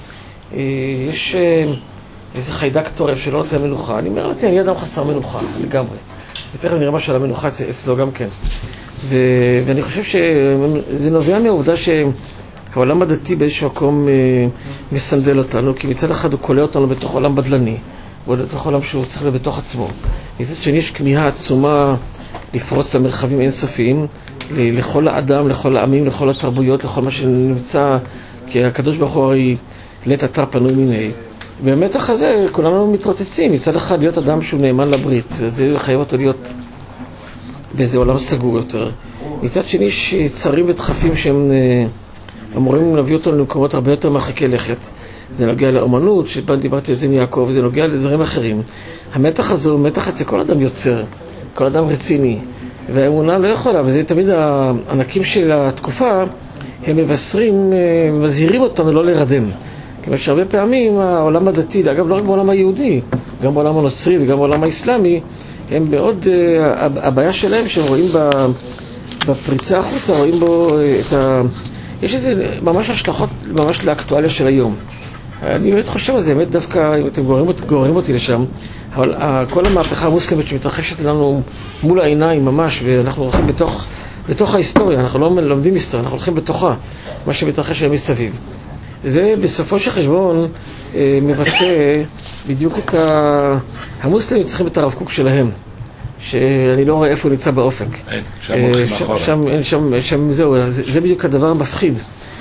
יש איזה חיידק טורף שלא נותן מנוחה. אני אומר לעצמי, אני אדם חסר מנוחה, לגמרי. ותכף נראה מה של המנוחה אצלו גם כן. ואני חושב שזה נובע מהעובדה שהעולם הדתי באיזשהו מקום מסנדל אותנו, כי מצד אחד הוא קולה אותנו בתוך עולם בדלני, ובתוך עולם שהוא צריך להיות בתוך עצמו. מצד שני יש כמיהה עצומה לפרוץ למרחבים אינסופיים, לכל האדם, לכל העמים, לכל התרבויות, לכל מה שנמצא, כי הקדוש ברוך הוא הרי לית אתר פנוי מיני. במתח הזה כולנו מתרוצצים, מצד אחד להיות אדם שהוא נאמן לברית, וזה חייב אותו להיות באיזה עולם סגור יותר. מצד שני יש צרים ודחפים שהם אמורים להביא אותנו למקומות הרבה יותר מרחיקי לכת. זה נוגע לאומנות, שפעם דיברתי על זה מיעקב, זה נוגע לדברים אחרים. המתח הזה הוא מתח אצל כל אדם יוצר, כל אדם רציני, והאמונה לא יכולה, וזה תמיד הענקים של התקופה, הם מבשרים, מזהירים אותנו לא לרדם. כיוון שהרבה פעמים העולם הדתי, אגב לא רק בעולם היהודי, גם בעולם הנוצרי וגם בעולם האסלאמי, הם מאוד, הבעיה שלהם שהם רואים בפריצה החוצה, רואים בו את יש איזה ממש השלכות, ממש לאקטואליה של היום. אני באמת חושב על זה, באמת דווקא, אם אתם גוררים אותי לשם, אבל כל המהפכה המוסלמית שמתרחשת לנו מול העיניים ממש, ואנחנו הולכים בתוך ההיסטוריה, אנחנו לא לומדים היסטוריה, אנחנו הולכים בתוכה, מה שמתרחש היום מסביב. זה בסופו של חשבון מבטא בדיוק את המוסלמים צריכים את הרב קוק שלהם, שאני לא רואה איפה הוא נמצא באופק. שם הולכים אחורה. שם זהו, זה בדיוק הדבר המפחיד.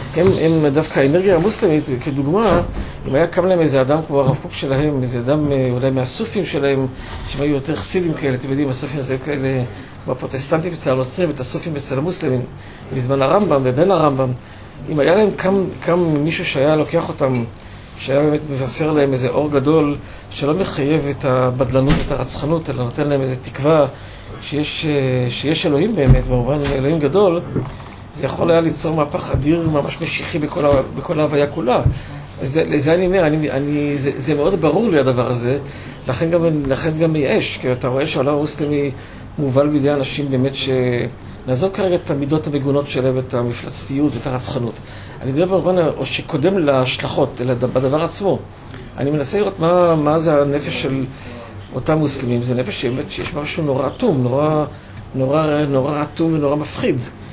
הם דווקא האנרגיה המוסלמית, כדוגמה, אם היה קם להם איזה אדם כמו הרב קוק שלהם, איזה אדם אולי מהסופים שלהם, שהם היו יותר חסידים כאלה, אתם יודעים, הסופים זה כאלה, בפרוטסטנטים אצל הנוצרים, ואת הסופים אצל המוסלמים, בזמן הרמב"ם ובין הרמב"ם, אם היה להם קם מישהו שהיה לוקח אותם, שהיה באמת מבשר להם איזה אור גדול, שלא מחייב את הבדלנות, את הרצחנות, אלא נותן להם איזה תקווה שיש אלוהים באמת, במובן אלוהים גדול, זה יכול היה ליצור מהפך אדיר ממש משיחי בכל ההוויה כולה. לזה אני אומר, זה מאוד ברור לי הדבר הזה, לכן זה גם מייאש, כי אתה רואה שהעולם המוסלמי מובל בידי אנשים באמת נעזוב כרגע את המידות המגונות שלהם, את המפלצתיות ואת הרצחנות. אני מדבר במובן או שקודם להשלכות, אלא בדבר עצמו. אני מנסה לראות מה זה הנפש של אותם מוסלמים. זה נפש שבאמת שיש משהו נורא אטום, נורא אטום ונורא מפחיד.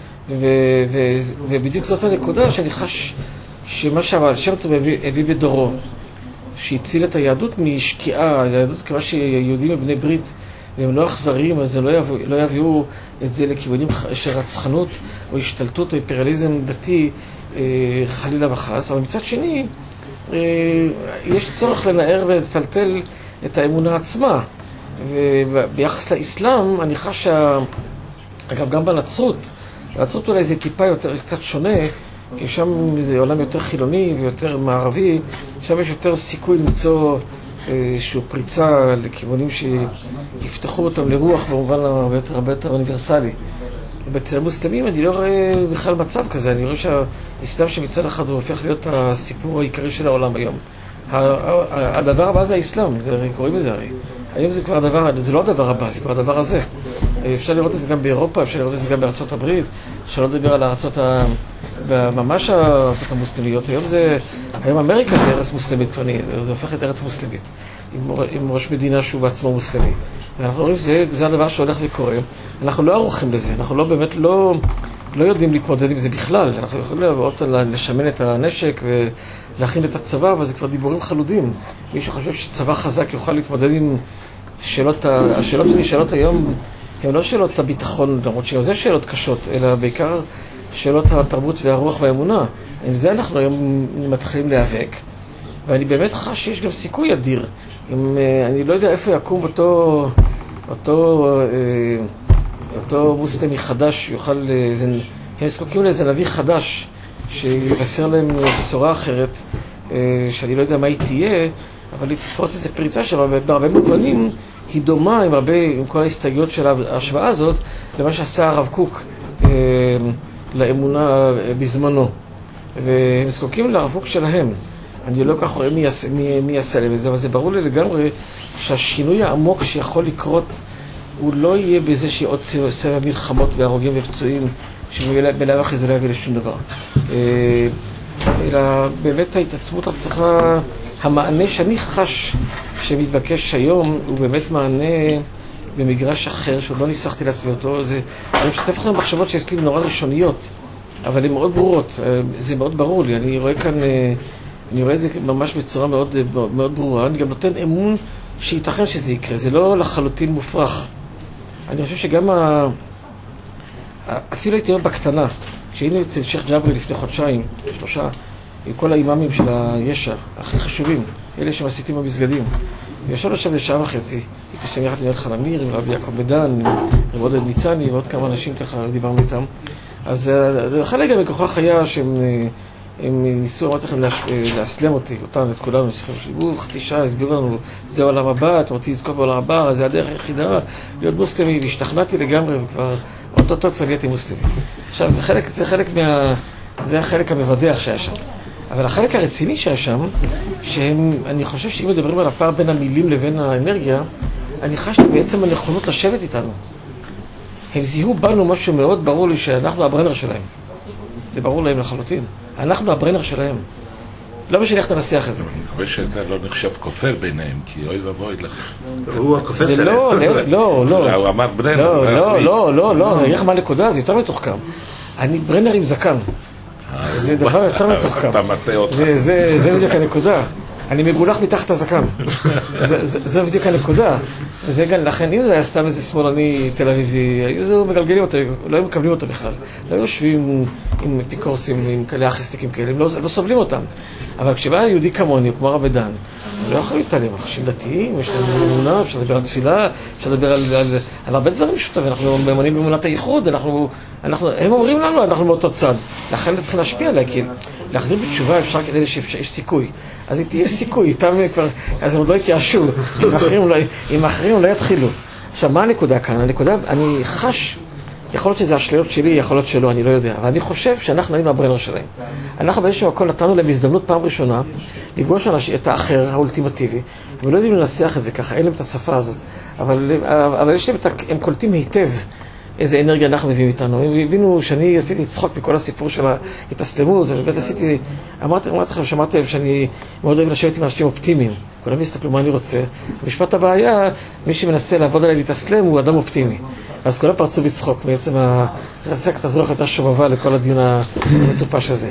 ובדיוק זאת הנקודה שאני חש שמה שם טוב הביא בדורו, שהציל את היהדות משקיעה, היהדות כמה שיהודים מבני ברית, והם לא אכזריים, אז לא יביאו את זה לכיוונים של רצחנות או השתלטות או אימפריאליזם דתי חלילה וחס. אבל מצד שני, יש צורך לנער ולטלטל את האמונה עצמה. וביחס לאסלאם, אני חש אגב, גם בנצרות, הנצרות אולי זה טיפה יותר, קצת שונה, כי שם זה עולם יותר חילוני ויותר מערבי, שם יש יותר סיכוי למצוא איזושהי פריצה לכיוונים שיפתחו אותם לרוח במובן הרבה יותר אוניברסלי. בצל המוסלמים אני לא רואה בכלל מצב כזה, אני רואה שהאסלאם שמצד אחד הוא הופך להיות הסיפור העיקרי של העולם היום. הדבר הבא זה האסלאם, קוראים לזה הרי. היום זה כבר הדבר, זה לא הדבר הבא, זה כבר הדבר הזה. אפשר לראות את זה גם באירופה, אפשר לראות את זה גם בארצות הברית, אפשר לא לדבר על הארצות ממש הארצות המוסלמיות. היום אמריקה זה ארץ מוסלמית, זה הופך את ארץ מוסלמית, עם ראש מדינה שהוא בעצמו מוסלמי. ואנחנו רואים שזה הדבר שהולך וקורה. אנחנו לא ערוכים לזה, אנחנו לא באמת לא יודעים להתמודד עם זה בכלל. אנחנו יכולים לשמן את הנשק ולהכין את הצבא, אבל זה כבר דיבורים חלודים. מי שחושב שצבא חזק יוכל להתמודד עם השאלות שנשאלות היום, הן לא שאלות הביטחון, למרות שזה שאלות קשות, אלא בעיקר שאלות התרבות והרוח והאמונה. עם זה אנחנו היום מתחילים להיאבק, ואני באמת חש שיש גם סיכוי אדיר. אני לא יודע איפה יקום אותו מוסלמי חדש, הם זקוקים לאיזה נביא חדש, שיבשר להם בשורה אחרת, שאני לא יודע מה היא תהיה, אבל היא תפרוץ איזו פריצה שלה, ובהרבה מובנים היא דומה עם כל ההסתייגויות של ההשוואה הזאת, למה שעשה הרב קוק לאמונה בזמנו. והם זקוקים לרב קוק שלהם. אני לא כך רואה מי יעשה להם את זה, אבל זה ברור לי לגמרי שהשינוי העמוק שיכול לקרות, הוא לא יהיה באיזה עוד סבב מלחמות והרוגים ופצועים, שבלעב אחרי זה לא יביא לשום דבר. אלא באמת ההתעצמות צריכה, המענה שאני חש שמתבקש היום, הוא באמת מענה במגרש אחר, שעוד לא ניסחתי לעצמי אותו. אני משתף לכם מחשבות שאצלי נורא ראשוניות, אבל הן מאוד ברורות, זה מאוד ברור לי. אני רואה את זה ממש בצורה מאוד, מאוד ברורה. אני גם נותן אמון שייתכן שזה יקרה, זה לא לחלוטין מופרך. אני חושב שגם אפילו הייתי אומר בקטנה, כשהיינו אצל שייח' ג'ברי לפני חודשיים, 3, עם כל האימאמים של הישע, הכי חשובים, אלה שמסיתים במסגדים. וישב לשם לשעה וחצי, הייתי שם יחד עם אלחנן אמיר, עם רבי יעקב מדן, עם עודד ניצני ועוד כמה אנשים ככה דיברנו איתם. אז חלק גם מכוחך היה שהם ניסו, אמרתי לכם, להסלם אותנו, את כולנו, שיבואו חצי שעה, הסבירו לנו, זה העולם הבא, אתם רוצים לזכות בעולם הבא, זה הדרך היחידה להיות מוסלמי, והשתכנעתי לגמרי, וכבר אותו כבר נהייתי מוסלמי. עכשיו, זה החלק המבדח שהיה שם. אבל החלק הרציני שהיה שם, אני חושב שאם מדברים על הפער בין המילים לבין האנרגיה, אני חשתי בעצם הנכונות לשבת איתנו. הם זיהו בנו משהו מאוד ברור לי שאנחנו הברנר שלהם. זה ברור להם לחלוטין. אנחנו הברנר שלהם. לא משנה איך תנסח את זה. אני חושב שזה לא נחשב כופר ביניהם, כי אוי ואבוי לך. הוא הכופר שלהם. לא. הוא אמר ברנר. לא, אני אגיד לך מה הנקודה, זה יותר מתוחכם. אני ברנר עם זקן. זה דבר יותר מתוחכם. אתה מטה אותך. זה בדיוק הנקודה. אני מגולח מתחת הזקן. זה בדיוק הנקודה. לכן, אם זה היה סתם איזה שמאלני תל אביבי, היו מגלגלים אותו, לא היו מקבלים אותו בכלל. לא היו יושבים עם אפיקורסים, עם כאלה אכיסטיקים כאלה, הם לא סובלים אותם. אבל כשבא יהודי כמוני, כמו רבי דן, לא יכול להתעלם, אנשים דתיים, יש לנו אמונה, אפשר לדבר על תפילה, אפשר לדבר על הרבה דברים משותפים, אנחנו מאמינים באמונת הייחוד, הם אומרים לנו, אנחנו מאותו צד. לכן צריכים להשפיע עליה, כי להחזיר בתשובה אפשר כדי שיש סיכוי. אז תהיה סיכוי, אז הם עוד לא התייאשו, אם אחרים לא יתחילו. עכשיו, מה הנקודה כאן? הנקודה, אני חש, יכול להיות שזה השליות שלי, יכול להיות שלא, אני לא יודע, אבל אני חושב שאנחנו היינו הברנר שלהם. אנחנו באיזשהו הכל נתנו להם הזדמנות פעם ראשונה לפגוש את האחר האולטימטיבי, ולא יודעים לנסח את זה ככה, אין להם את השפה הזאת, אבל יש להם הם קולטים היטב איזה אנרגיה אנחנו מביאים איתנו. הם הבינו שאני עשיתי צחוק מכל הסיפור של ההתאסלמות, ובאמת עשיתי, אמרתי לכם, שמעתי שאני מאוד אוהב לשבת עם אנשים אופטימיים, כולם יסתכלו מה אני רוצה. במשפט הבעיה, מי שמנסה לעבוד עליי להתאסלם הוא אדם אופטימי. אז כולם פרצו בצחוק, בעצם הרצק תזרוח הייתה שובבה לכל הדיון המטופש הזה.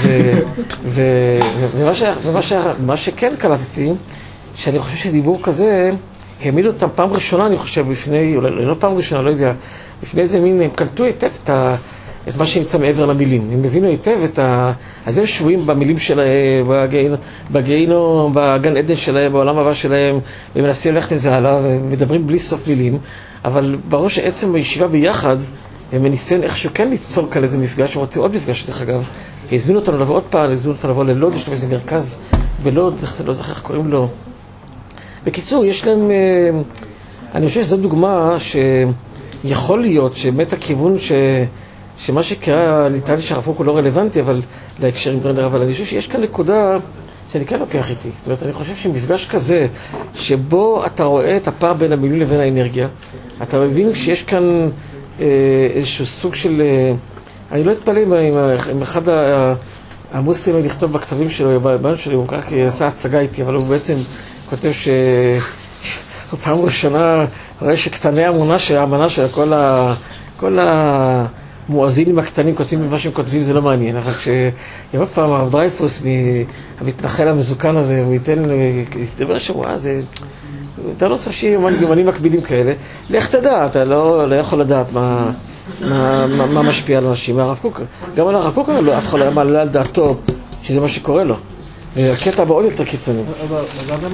ומה שכן קלטתי, שאני חושב שדיבור כזה, העמידו אותם פעם ראשונה, אני חושב, לפני, אולי לא פעם ראשונה, לא יודע, לפני איזה מין, הם קלטו היטב את מה שנמצא מעבר למילים. הם הבינו היטב אז הם שבויים במילים שלהם, בגיהינום, בגן עדן שלהם, בעולם הבא שלהם, ומנסים ללכת עם זה הלאה, ומדברים בלי סוף מילים, אבל בראש עצם בישיבה ביחד, הם מניסיון איכשהו כן ליצור כאן איזה מפגש, הם רוצים עוד מפגש, דרך אגב, הזמינו אותנו לבוא עוד פעם, הזמינו אותנו לבוא ללוד, יש להם איזה מרכז בלוד, לא זוכר איך קוראים לו. בקיצור, יש להם, אני חושב שזו דוגמה שיכול להיות שבאמת הכיוון שמה שקרה, ניתן לי שהרב קוק הוא לא רלוונטי, אבל להקשר עם ברנר, אבל אני חושב שיש כאן נקודה שאני כן לוקח איתי. זאת אומרת, אני חושב שמפגש כזה, שבו אתה רואה את הפער בין המילים לבין האנרגיה, אתה מבין שיש כאן איזשהו סוג של, אני לא אתפלא עם אחד המוסלמים לכתוב בכתבים שלו, בבן שלי, הוא כך עשה הצגה איתי, אבל הוא בעצם כותב שפעם ראשונה רואה שקטני האמנה של כל המואזינים הקטנים כותבים מה שהם כותבים, זה לא מעניין. אבל כשיבוא פעם הרב דרייפוס, המתנחל המזוקן הזה, הוא ידבר שבועה, אתה לא צריך שיהיו מנגמנים מקבילים כאלה. לך תדע, אתה לא יכול לדעת מה משפיע על אנשים. גם על הרב קוק אף אחד לא היה מעלה על דעתו שזה מה שקורה לו. הקטע בעוד יותר קיצוני. אבל גם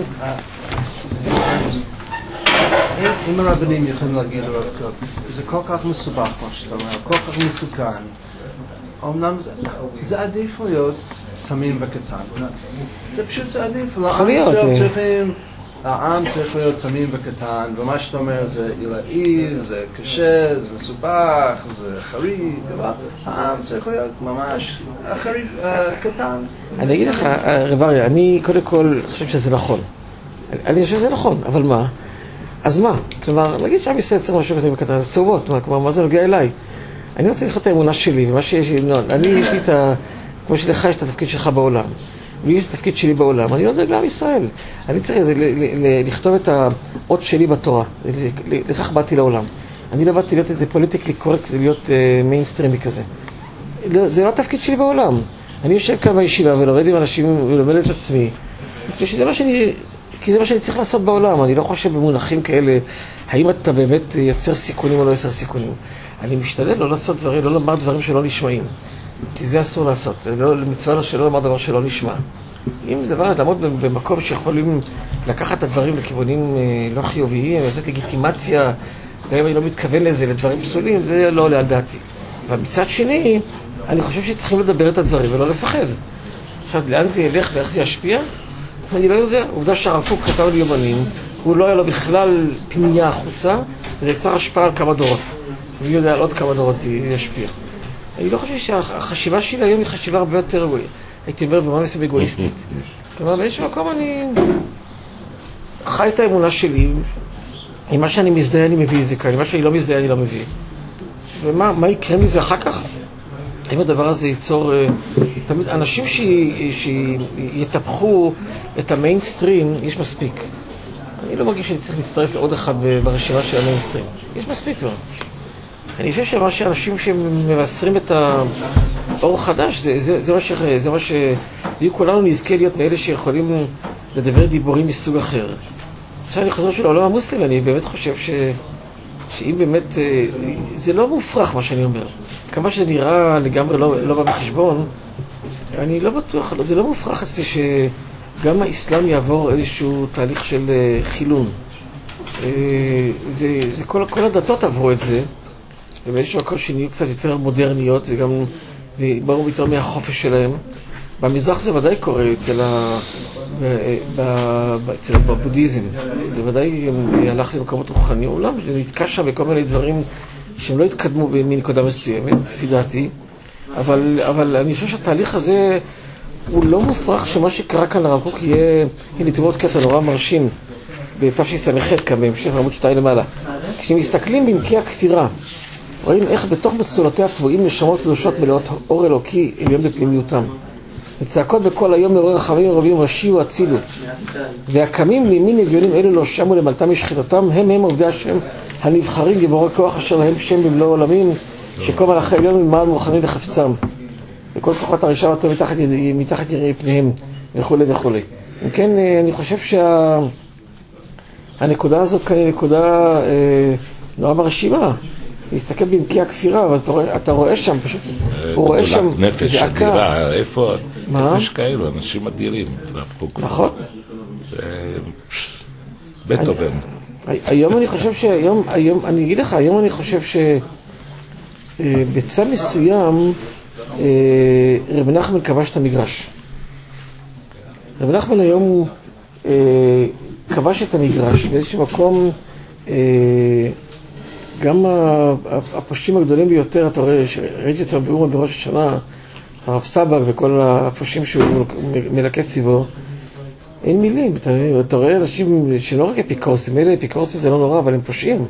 אם הרבנים יכולים להגיד לרב קוק, זה כל כך מסובך מה שאתה אומר, כל כך מסוכן. אמנם זה עדיף להיות תמים וקטן. זה פשוט זה עדיף. העם צריך להיות תמים וקטן, ומה שאתה אומר זה עילאי, זה קשה, זה מסובך, זה חריג, העם צריך להיות ממש חריג, קטן. אני אגיד לך, רב אריה, אני קודם כל חושב שזה נכון. אני חושב שזה נכון, אבל מה? אז מה? כלומר, נגיד שעם ישראל צריך משהו קטן וקטן, זה סובות, כלומר, מה זה נוגע אליי? אני רוצה לחיות את האמונה שלי, ומה שיש לי, אני יש לי את כמו שלך יש את התפקיד שלך בעולם. לי יש את התפקיד שלי בעולם, אני לא דואג לעם ישראל. אני צריך לכתוב את האות שלי בתורה, לכך באתי לעולם. אני לא באתי להיות איזה פוליטיקלי קורקט, זה להיות מיינסטרימי כזה. זה לא התפקיד שלי בעולם. אני יושב כאן בישיבה ולומד עם אנשים ולומד את עצמי, כי זה מה שאני צריך לעשות בעולם. אני לא חושב במונחים כאלה, האם אתה באמת יוצר סיכונים או לא יוצר סיכונים. אני משתדל לא לעשות דברים, לא לומר דברים שלא נשמעים. כי זה אסור לעשות, מצווה שלא לומר דבר שלא נשמע. אם זה דבר לעמוד במקום שיכולים לקחת את הדברים לכיוונים לא חיוביים, לתת לגיטימציה, גם אם אני לא מתכוון לזה, לדברים פסולים, זה לא עולה על דעתי. אבל מצד שני, אני חושב שצריכים לדבר את הדברים ולא לפחד. עכשיו, לאן זה ילך ואיך זה ישפיע? אני לא יודע. עובדה שהרב קוק כתב לי יומנים, הוא לא היה לו בכלל פנייה החוצה, זה יצר השפעה על כמה דורות. אני יודע על עוד כמה דורות זה ישפיע. אני לא חושב שהחשיבה שלי היום היא חשיבה הרבה יותר, הייתי אומר, במה מסוים אגואיסטית. כלומר, באיזשהו מקום אני חי את האמונה שלי, עם מה שאני מזדהה אני מביא את זה כאן, עם מה שאני לא מזדהה אני לא מביא. ומה יקרה מזה אחר כך? האם הדבר הזה ייצור, תמיד, אנשים שיתפחו את המיינסטרים, יש מספיק. אני לא מרגיש שאני צריך להצטרף לעוד אחד ברשימה של המיינסטרים. יש מספיק כבר. אני חושב שמה שאנשים שמבשרים את האור חדש, זה מה ש... כולנו נזכה להיות מאלה שיכולים לדבר דיבורים מסוג אחר. עכשיו אני חוזר של העולם המוסלמי, אני באמת חושב שאם באמת, זה לא מופרך מה שאני אומר. כמה שזה נראה לגמרי לא בא בחשבון, אני לא בטוח, זה לא מופרך אצלי שגם האסלאם יעבור איזשהו תהליך של חילון. זה כל הדתות עברו את זה, ובאיזשהו הכל שנהיו קצת יותר מודרניות, וגם ברור יותר מהחופש שלהם. במזרח זה ודאי קורה אצל הבודהיזם. זה ודאי הלך למקומות רוחניים, אולם זה נתקע שם בכל מיני דברים שהם לא התקדמו מנקודה מסוימת, לפי דעתי. אבל אני חושב שהתהליך הזה הוא לא מופרך שמה שקרה כאן לרב קוק יהיה, הנה תראו עוד קטע נורא מרשים בתשס"ח כאן בהמשך עמוד 2 למעלה. כשמסתכלים במקי הכפירה, רואים איך בתוך מצולותיה טבועים נשמות קדושות מלאות אור אלוקי עליון בפנימיותם. וצעקות בכל היום מעורר רחמים רבים רשיעו הצילות. והקמים לימין עליונים אלו לא שמו למלטם משחילתם, הם עובדי השם הנבחרים גיבורי כוח אשר להם שם במלוא עולמים, שכל מלאכי עליון ממעל מוכנים לחפצם. וכל כוחות הרשע אותו מתחת יראי פניהם וכו' וכו'. וכן, אני חושב שהנקודה הזאת כאן היא נקודה נורא מרשימה. להסתכל במקי הכפירה, אבל אתה רואה שם פשוט, הוא רואה שם נפש אדירה, איפה נפש כאלו, אנשים אדירים. נכון. בטהובן. היום אני חושב אני אגיד לך, היום אני חושב שבצד מסוים רב נחמן כבש את המגרש. רב נחמן היום כבש את המגרש באיזשהו מקום, גם הפושעים הגדולים ביותר, אתה רואה, ראיתי אותו באומן בראש השנה, הרב סבג וכל הפושעים שהוא מלקט סביבו, אין מילים. אתה רואה אנשים שלא רק אפיקורסים, אלה אפיקורסים זה לא נורא, אבל הם פושעים.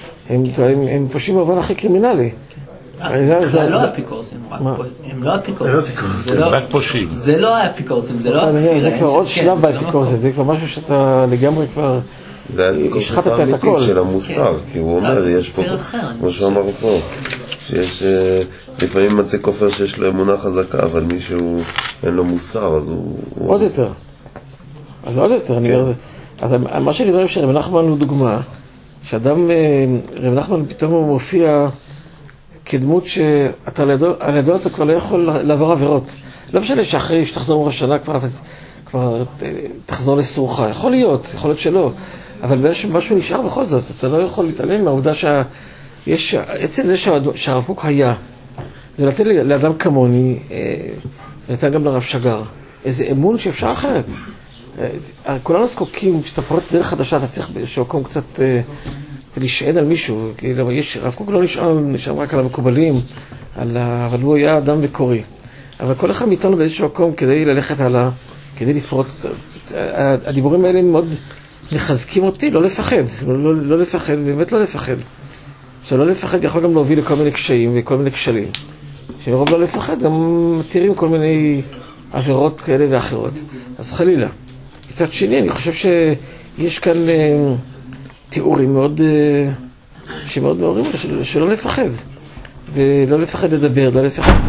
הם פושעים במובן הכי קרימינלי. זה לא אפיקורסים, הם לא אפיקורסים. זה רק פושעים. זה לא האפיקורסים, זה לא הכפירה. זה כבר עוד שלב באפיקורסים, זה כבר משהו שאתה לגמרי כבר זה האפיקורסות האמיתית של המוסר, כי הוא אומר, יש פה, כמו שאמר פה, שיש לפעמים מצא כופר שיש לו אמונה חזקה, אבל מישהו אין לו מוסר, אז הוא... עוד יותר. אז עוד יותר. אז מה שאני רואה שרב נחמן הוא דוגמה, שאדם, רב נחמן פתאום הוא מופיע כדמות שאתה על ידו אתה כבר לא יכול לעבור עבירות. לא משנה שאחרי שתחזור ראש השנה כבר תחזור לסורך. יכול להיות שלא. אבל משהו נשאר בכל זאת. אתה לא יכול להתעלם מהעובדה שיש, עצם זה שהרב קוק היה, זה לתת לאדם כמוני, ונתן גם לרב שגר, איזה אמון שאפשר אחרת. כולנו זקוקים, כשאתה פורץ דרך חדשה, אתה צריך באיזשהו מקום קצת להישען על מישהו. רב קוק לא נשאר רק על המקובלים, אבל הוא היה אדם מקורי. אבל כל אחד מאיתנו באיזשהו מקום כדי ללכת הלאה, כדי לפרוץ. הדיבורים האלה מאוד מחזקים אותי, לא לפחד. לא לפחד, באמת לא לפחד. שלא לפחד יכול גם להוביל לכל מיני קשיים וכל מיני כשלים. שמרוב לא לפחד גם מתירים כל מיני עבירות כאלה ואחרות. אז חלילה. מצד שני, אני חושב שיש כאן תיאורים מאוד, שמאוד מעוררים שלא לפחד. ולא לפחד לדבר, לא לפחד...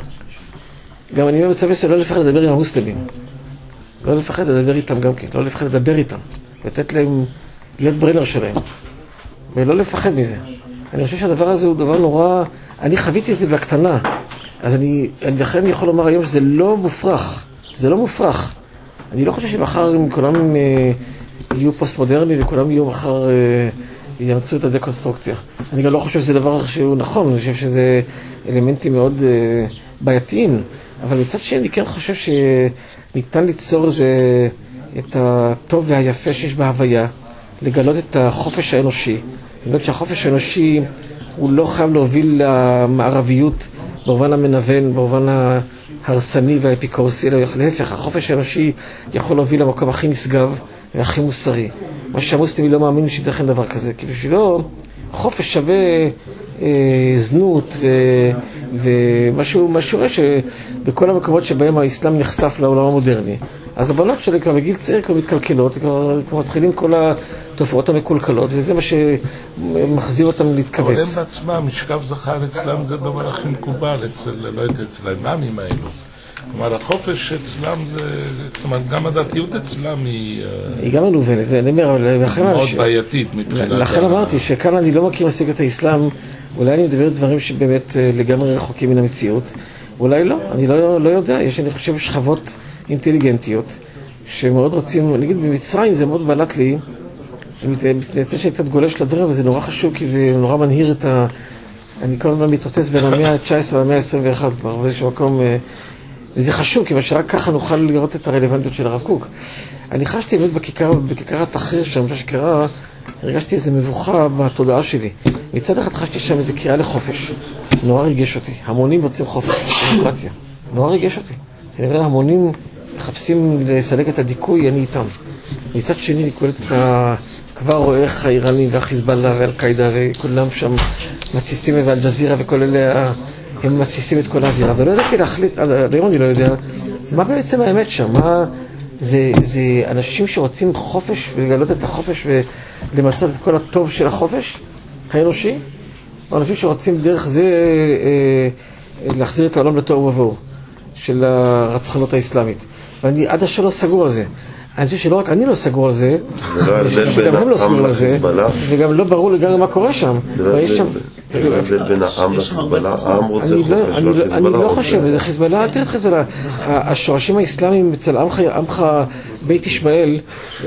גם אני מצווה שלא לפחד לדבר עם המוסלמים. לא לפחד לדבר איתם גם כן, לא לפחד לדבר איתם. לתת להם להיות ברנר שלהם. ולא לפחד מזה. אני חושב שהדבר הזה הוא דבר נורא... אני חוויתי את זה בקטנה. אז לכן אני יכול לומר היום שזה לא מופרך. זה לא מופרך. אני לא חושב שמחר כולם יהיו פוסט-מודרני וכולם יהיו מחר יאמצו את הדקונסטרוקציה. אני גם לא חושב שזה דבר שהוא נכון. אני חושב שזה אלמנטים מאוד בעייתיים. אבל מצד שני אני כן חושב שניתן ליצור את הטוב והיפה שיש בהוויה, לגלות את החופש האנושי. לגלות שהחופש האנושי הוא לא חייב להוביל למערביות במובן המנוון, במובן ההרסני והאפיקורסי, אלא להפך, החופש האנושי יכול להוביל למקום הכי נשגב והכי מוסרי. מה שהמוסלמי לא מאמין שייתכן דבר כזה, כי בשבילו חופש שווה זנות ומשהו שבכל המקומות שבהם האסלאם נחשף לעולם המודרני. אז הבנות שלי כבר בגיל צעיר כבר מתקלקלות, כבר מתחילים כל התופעות המקולקלות, וזה מה שמחזיר אותם להתכווץ. אבל הם בעצמם, משכב זכר אצלם זה הדבר הכי מקובל, לא אצל האימאמים האלו. כלומר, החופש אצלם זה, כלומר, גם הדתיות אצלם היא גם מנוונת, אני אומר, מאוד בעייתית מבחינת... לכן אמרתי שכאן אני לא מכיר מספיק את האסלאם, אולי אני מדבר דברים שבאמת לגמרי רחוקים מן המציאות, אולי לא, אני לא יודע, יש אני חושב שכבות אינטליגנטיות שמאוד רוצים, נגיד במצרים זה מאוד בלט לי, אני מתנצל שאני קצת גולש לדברים, אבל זה נורא חשוב כי זה נורא מנהיר את ה... אני כל הזמן מתרוצץ בין המאה ה-19 והמאה ה-21 כבר, באיזשהו מקום, וזה חשוב, כיוון שרק ככה נוכל לראות את הרלוונטיות של הרב קוק. אני חשתי באמת בכיכר התחריר שם, מה שקרה, הרגשתי איזו מבוכה בתודעה שלי. מצד אחד חשתי שם איזו קריאה לחופש, נורא ריגש אותי. המונים רוצים חופש, דמוקרטיה, נורא ריגש אותי. אני רואה, המונים מחפשים לסלק את הדיכוי, אני איתם. מצד שני, אני קוראת את כבר רואה איך האיראנים והחיזבאללה ואל-קאידה וכולם שם מציסים את אל-ג'זירה וכל אלה, הם מציסים את כל האווירה. אבל לא ידעתי להחליט, עד היום אני לא יודע, מה בעצם האמת שם? מה זה אנשים שרוצים חופש ולגלות את החופש ולמצות את כל הטוב של החופש האנושי? או אנשים שרוצים דרך זה להחזיר את העולם לתוהו ובוהו של הרצחנות האסלאמית. ואני עד עכשיו לא סגור על זה. אני חושב שלא רק אני לא סגור על זה, שגם הם לא סגור על זה, וגם לא ברור לגמרי מה קורה שם. בין העם לחיזבאללה, העם רוצה חופש והחיזבאללה... אני לא חושב, זה חיזבאללה, תראה את חיזבאללה, השורשים האסלאמיים אצל עמך בית ישמעאל,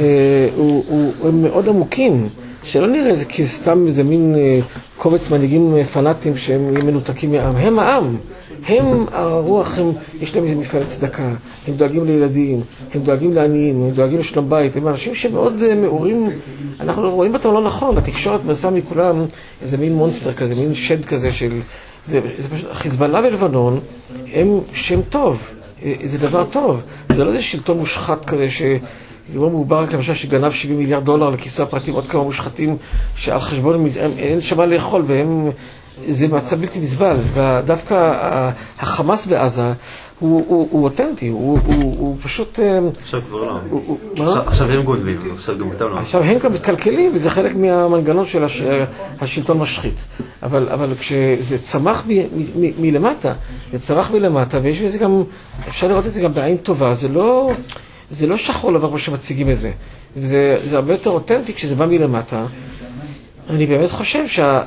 הם מאוד עמוקים, שלא נראה זה כסתם איזה מין קובץ מנהיגים פנאטים שהם מנותקים מהעם, הם העם. הם הרוח, יש להם מפעל צדקה, הם דואגים לילדים, הם דואגים לעניים, הם דואגים לשלום בית, הם אנשים שמאוד מאורים, אנחנו רואים אותם לא נכון, התקשורת מנסה מכולם איזה מין מונסטר כזה, מין שד כזה של... זה פשוט, חיזבאללה בלבנון הם שם טוב, זה דבר טוב, זה לא איזה שלטון מושחת כזה ש... כמו מוברק למשל שגנב $70 מיליארד לכיסא הפרטים, עוד כמה מושחתים שעל חשבון אין שמה לאכול והם... זה מצב בלתי נסבל, ודווקא החמאס בעזה הוא אותנטי, הוא פשוט... עכשיו כבר לא. עכשיו הם גונבים, עכשיו גם אותם לא. עכשיו הם גם מתקלקלים, וזה חלק מהמנגנון של השלטון משחית. אבל כשזה צמח מלמטה, זה צמח מלמטה, ויש בזה גם, אפשר לראות את זה גם בעין טובה, זה לא שחור לבן כמו שמציגים את זה. זה הרבה יותר אותנטי כשזה בא מלמטה. אני באמת חושב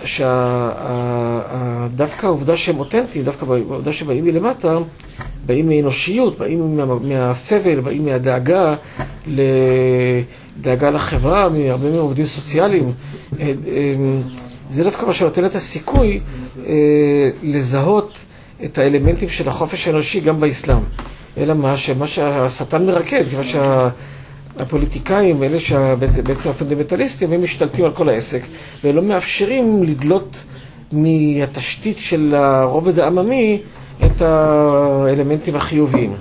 שדווקא העובדה שהם אותנטיים, דווקא העובדה שבאים מלמטה, באים מאנושיות, באים מהסבל, באים מהדאגה לדאגה לחברה, מהרבה מעובדים סוציאליים, זה דווקא מה שנותן את הסיכוי לזהות את האלמנטים של החופש האנושי גם באסלאם. אלא מה שהשטן מרקד, כיוון הפוליטיקאים, אלה שבעצם הפונדמנטליסטים, הם משתלטים על כל העסק, ולא מאפשרים לדלות מהתשתית של הרובד העממי את האלמנטים החיוביים.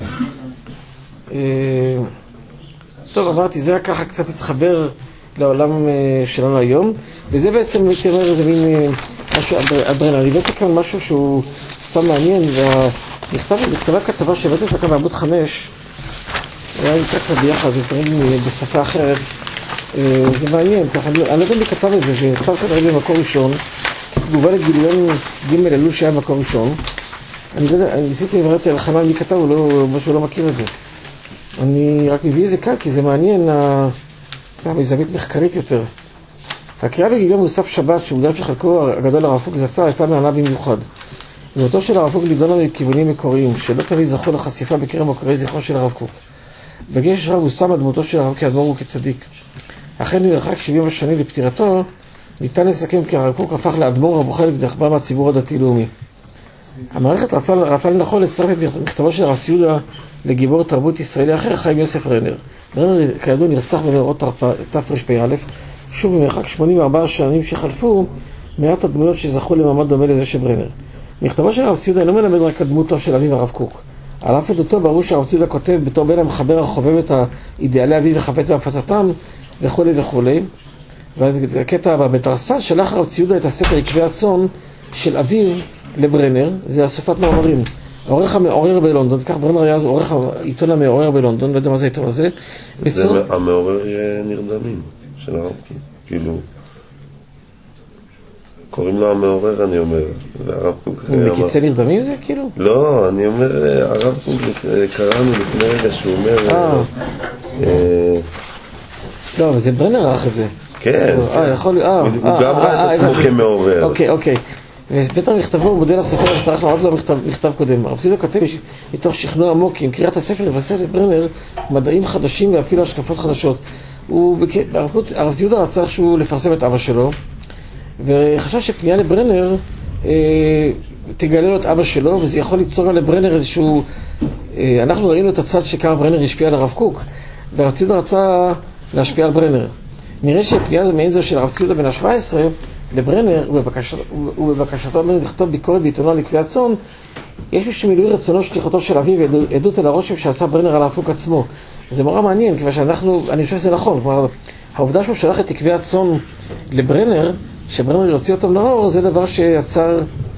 טוב, אמרתי, זה ככה קצת התחבר לעולם שלנו היום, וזה בעצם, הייתי אומר, זה מין משהו אדרנליני. הבאתי כאן משהו שהוא סתם מעניין, נכתבה כתבה שהבאתי אותה כאן בעמוד 5, היה לי ככה ביחד, זה דברים בשפה אחרת, זה מעניין, ככה, אני לא יודע מי כתב את זה, זה כתב כתב במקור ראשון, תגובה לגילויון ג' אלול שהיה במקור ראשון, אני ניסיתי לברר אצל חנן מי כתב, משהו לא מכיר את זה. אני רק מביא את זה כאן, כי זה מעניין, מזווית מחקרית יותר. הקריאה בגילויון מוסף שבת, שמוגדר שחלקו הגדול הרב קוק זצ"ל, הייתה מענה במיוחד. דמותו של הרב קוק נידונה מכיוונים מקוריים, שלא תמיד זכו לחשיפה בקרב מוקרי זכרו של הרב קוק. בגלל שרב הוא שם על דמותו של הרב כאדמו"ר וכצדיק. אכן נרחק 70 שנים לפטירתו, ניתן לסכם כי הרב קוק הפך לאדמו"ר הבוחר נחבר מהציבור הדתי-לאומי. המערכת רצה לנכון לצרף את מכתבו של הרב ציודה לגיבור תרבות ישראלי אחר, חיים יוסף רנר. רנר כידוע נרצח במאורעות תרפ"א, שוב במרחק 84 שנים שחלפו, מעט הדמויות שזכו למעמד דומה לזה של רנר. מכתבו של הרב ציודה אינו מלמד רק על דמותו של אביו הרב קוק. על אף עדותו ברור שהרב ציודה כותב בתור בין המחבר החובב את האידיאלי אביו וחפץ בהפצתם וכו' וכו'. והקטע הבא, בתרס"ד שלח הרב ציודה את הספר עקבי הצאן של אביו לברנר, זה אסופת מאמרים. העורך המעורר בלונדון, כך ברנר היה עורך העיתון המעורר בלונדון, לא יודע מה זה העיתון הזה. זה המעורר נרדמים של הרב, כאילו. קוראים לו המעורר, אני אומר. והרב קוק... מקיצי נרדמים זה כאילו? לא, אני אומר, הרב קוק קראנו לפני רגע שהוא אומר... לא, אבל זה ברנר ערך את זה. כן, הוא גם ראה את עצמו כמעורר. אוקיי. ובטח מכתבו הוא מודל הספר שטרח לעוד לו מכתב קודם. הרב ציודה כותב מתוך שכנוע עמוק עם קריאת הספר לבשר לברנר מדעים חדשים ואפילו השקפות חדשות. הרב ציודה רצה שהוא לפרסם את אבא שלו וחשב שפנייה לברנר תגלה לו את אבא שלו, וזה יכול ליצור על לברנר איזשהו... אנחנו ראינו את הצד שכמה ברנר השפיע על הרב קוק, והרב ציודה רצה להשפיע על ברנר. נראה שהפנייה הזו מעין זו של הרב ציודה בן ה-17 לברנר, ובבקשתו לכתוב ביקורת בעיתונו על עקבי הצאן, יש משהו מילוי רצונו שליחותו של אביו ועדות על הרושם שעשה ברנר על הרב קוק עצמו. זה מאוד מעניין, כיוון אני חושב שזה נכון. כלומר, העובדה שהוא שלח את עקבי הצאן לברנר, שברנר יוציא אותם לאור, זה דבר שיצר,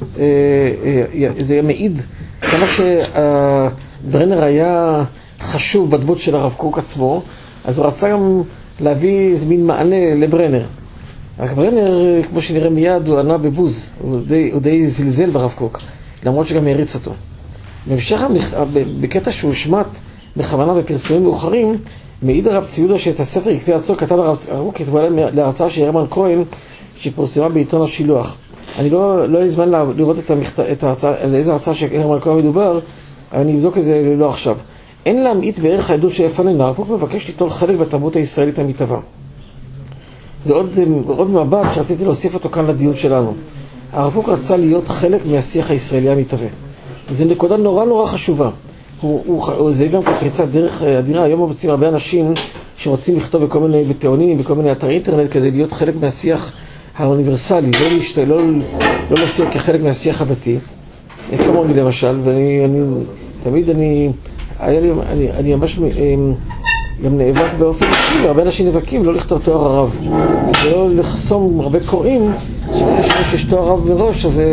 זה מעיד כמה שברנר היה חשוב בדמות של הרב קוק עצמו, אז הוא רצה גם להביא איזה מין מענה לברנר. רק ברנר, כמו שנראה מיד, הוא ענה בבוז, הוא די זלזל ברב קוק, למרות שגם הריץ אותו. בהמשך, בקטע שהוא השמט בכוונה בפרסומים מאוחרים, מעיד הרב ציודה שאת הספר עקבי הצאן כתב הרב קוק להרצאה של ירמן כהן שפורסמה בעיתון השילוח. אני לא היה זמן לראות את ההרצאה, על איזה הרצאה של ירמן כהן מדובר, אבל אני אבדוק את זה לא עכשיו. אין להמעיט בערך העדות שלפנינו. הרב קוק מבקש ליטול חלק בתרבות הישראלית המתהווה. זה עוד מבט שרציתי להוסיף אותו כאן לדיון שלנו. הרב קוק רצה להיות חלק מהשיח הישראלי המתהווה. זו נקודה נורא חשובה. זה גם כפריצת דרך אדירה. היום מוצאים הרבה אנשים שרוצים לכתוב בכל מיני בתיאונים, בכל מיני אתרי אינטרנט כדי להיות חלק מהשיח האוניברסלי, לא להופיע כחלק מהשיח הדתי. כמוני למשל, ואני ממש גם נאבק באופן אישי, והרבה אנשים נאבקים לא לכתוב תואר הרב, ולא לחסום הרבה קוראים, שיש תואר הרב מראש, אז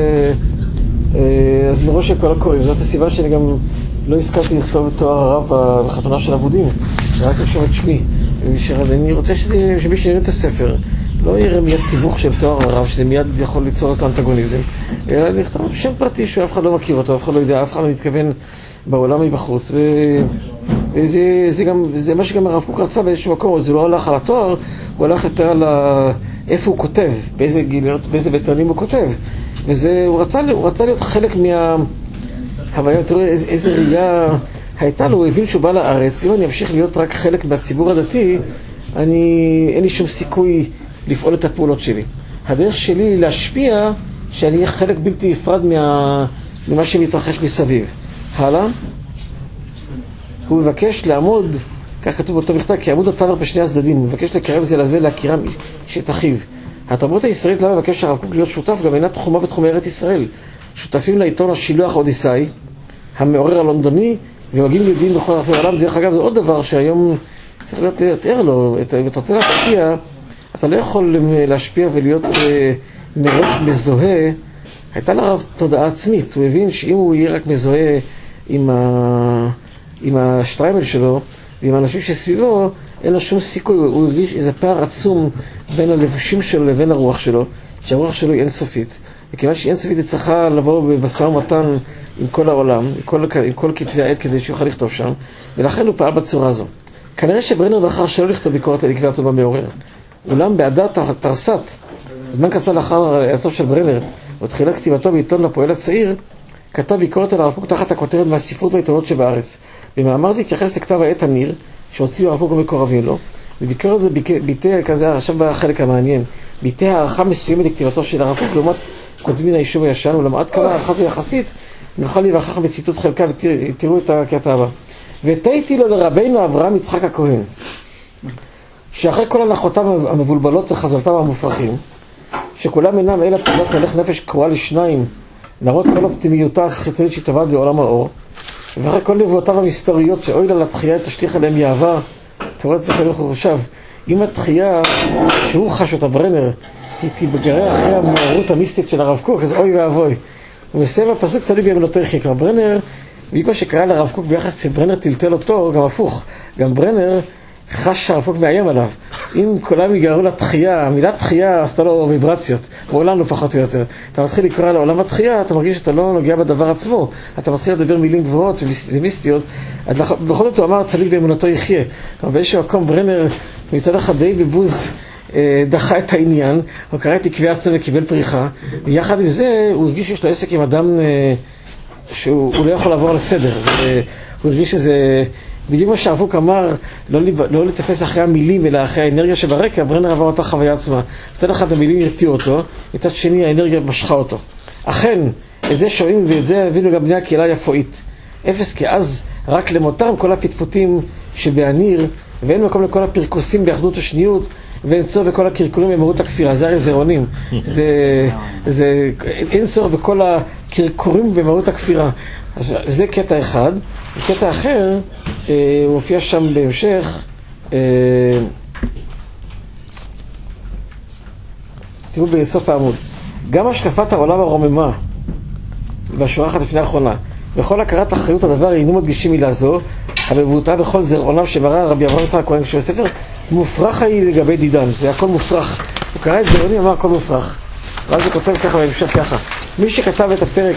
מראש כל הקוראים. זאת הסיבה שאני גם לא הזכרתי לכתוב את תואר הרב בחתונה של עבודים, רק לשאול את שמי. אני רוצה שמי שנראה את הספר לא יראה מיד תיווך של תואר הרב, שזה מיד יכול ליצור את האנטגוניזם, אלא לכתוב שם פרטי שאף אחד לא מכיר אותו, אף אחד לא יודע, אף אחד לא מתכוון בעולם מבחוץ. וזה מה שגם הרב קוק רצה באיזשהו מקום. זה לא הלך על התואר, הוא הלך יותר על איפה הוא כותב, באיזה גיליות, באיזה ביתנים הוא כותב. הוא רצה להיות חלק מההוויה. תראו איזה ראייה הייתה לו. הוא הבין שהוא בא לארץ, אם אני אמשיך להיות רק חלק מהציבור הדתי, אין לי שום סיכוי לפעול את הפעולות שלי. הדרך שלי להשפיע, שאני אהיה חלק בלתי נפרד ממה שמתרחש מסביב. הלאה. הוא מבקש לעמוד, כך כתוב באותו מכתב, כי עמוד התווך בשני הצדדים, הוא מבקש לקרב זה לזה, להכירם את אחיו. התרבות הישראלית לא מבקש הרב קוק להיות שותף, גם אינה תחומה בתחומי ארץ ישראל. שותפים לעיתון השילוח אודיסאי, המעורר הלונדוני, ומגיעים יהודים בכל רחבי העולם. דרך אגב, זה עוד דבר שהיום צריך להיות יותר לו. אם אתה רוצה להשפיע, אתה לא יכול להשפיע ולהיות מראש מזוהה. הייתה לרב תודעה עצמית. הוא הבין שאם הוא יהיה רק מזוהה עם השטריימל שלו ועם האנשים שסביבו, אין לו שום סיכוי. הוא הרגיש איזה פער עצום בין הלבושים שלו לבין הרוח שלו, שהרוח שלו היא אינסופית. וכיוון שהיא אינסופית היא צריכה לבוא במשא ומתן עם כל העולם, עם כל כתבי העת כדי שיוכל לכתוב שם, ולכן הוא פעל בצורה הזו. כנראה שברנר בחר שלא לכתוב ביקורת על עקבי הצאן במעורר. אולם בהדר תרס"ט, זמן קצר לאחר העייתו של ברנר, ותחילת כתיבתו בעיתון לפועל הצעיר, כתב ביקורת על הרב קוק תחת הכותרת מהספרות והעיתונות שבארץ. במאמר זה התייחס לכתב העת הניר, שהוציאו הרב קוק ומקורבים לו, וביקורת זה ביטא כזה, עכשיו בחלק המעניין, ביטא הערכה מסוימת לכתיבתו של הרב קוק, לעומת כותבים מן היישוב הישן, ולמעט כמה הערכה ויחסית, נוכל להיווכח בציטוט חלקה, ותראו את הקטע הבא. ותהיתי לו לרבינו אברהם יצחק הכהן, שאחרי כל הנחותיו המבולבלות וחזרתיו המופרכים, שכולם אינם אלא תעודת הלך נפש קרואה לשניים, להראות כל אופטימיותה החיצונית שטבעת בעולם האור, ואחרי כל נבואותיו המסתוריות שאוי לה לתחייה תשליך עליהם יאהבה, תראו את זה חלוך וחושב, אם התחייה שהוא חש אותה ברנר, היא תיבגרה אחרי המעוררות המיסטית של הרב קוק, אז אוי ואבוי. ומסיים הפסוק צדיק בימינותו יחיה. כלומר ברנר, בגלל שקרא לרב קוק ביחס שברנר טלטל אותו, גם הפוך. גם ברנר חש שהרב קוק מאיים עליו. אם כולם יגררו לתחייה, המילה תחייה עשתה לו ויברציות, מעולם לא פחות או יותר. אתה מתחיל לקרוא לעולם התחייה, אתה מרגיש שאתה לא נוגע בדבר עצמו, אתה מתחיל לדבר מילים גבוהות ומיסטיות. בכל זאת הוא אמר, צדיק באמונתו יחיה. כלומר, באיזשהו מקום ברנר מצד אחד די בבוז דחה את העניין, הוא קרא את עקבי עצמו וקיבל פריחה, ויחד עם זה הוא הרגיש שיש לו עסק עם אדם שהוא לא יכול לעבור לסדר. הוא הרגיש שזה בדיוק מה שהרב קוק אמר, לא לתפס אחרי המילים אלא אחרי האנרגיה שברקע. ברנר עבר אותה חוויה עצמה. מצד אחד המילים הרתיעו אותו, מצד שני האנרגיה משכה אותו. אכן, את זה שומעים ואת זה הבינו גם בני הקהילה היפואית. אפס כאז רק למותם כל הפטפוטים שבעניר, ואין מקום לכל הפרקוסים באחדות ושניות, ואין צורך בכל הקרקורים במהות הכפירה. זה הרי זרעונים. אין צורך בכל הקרקורים במהות הכפירה. אז זה קטע אחד. וקטע אחר, הוא הופיע שם בהמשך, תראו בסוף העמוד. גם השקפת העולם הרוממה, בשורה אחת לפני האחרונה, בכל הכרת אחריות הדבר אינו מדגישים מילה זו, המבוטאה בכל זרעונם שמראה רבי אברהם יצחק הכהן של הספר, מופרך היא לגבי דידן, זה הכל מופרך. הוא קרא את זרעונים, אמר הכל מופרך. ואז הוא כותב ככה בהמשך ככה. מי שכתב את הפרק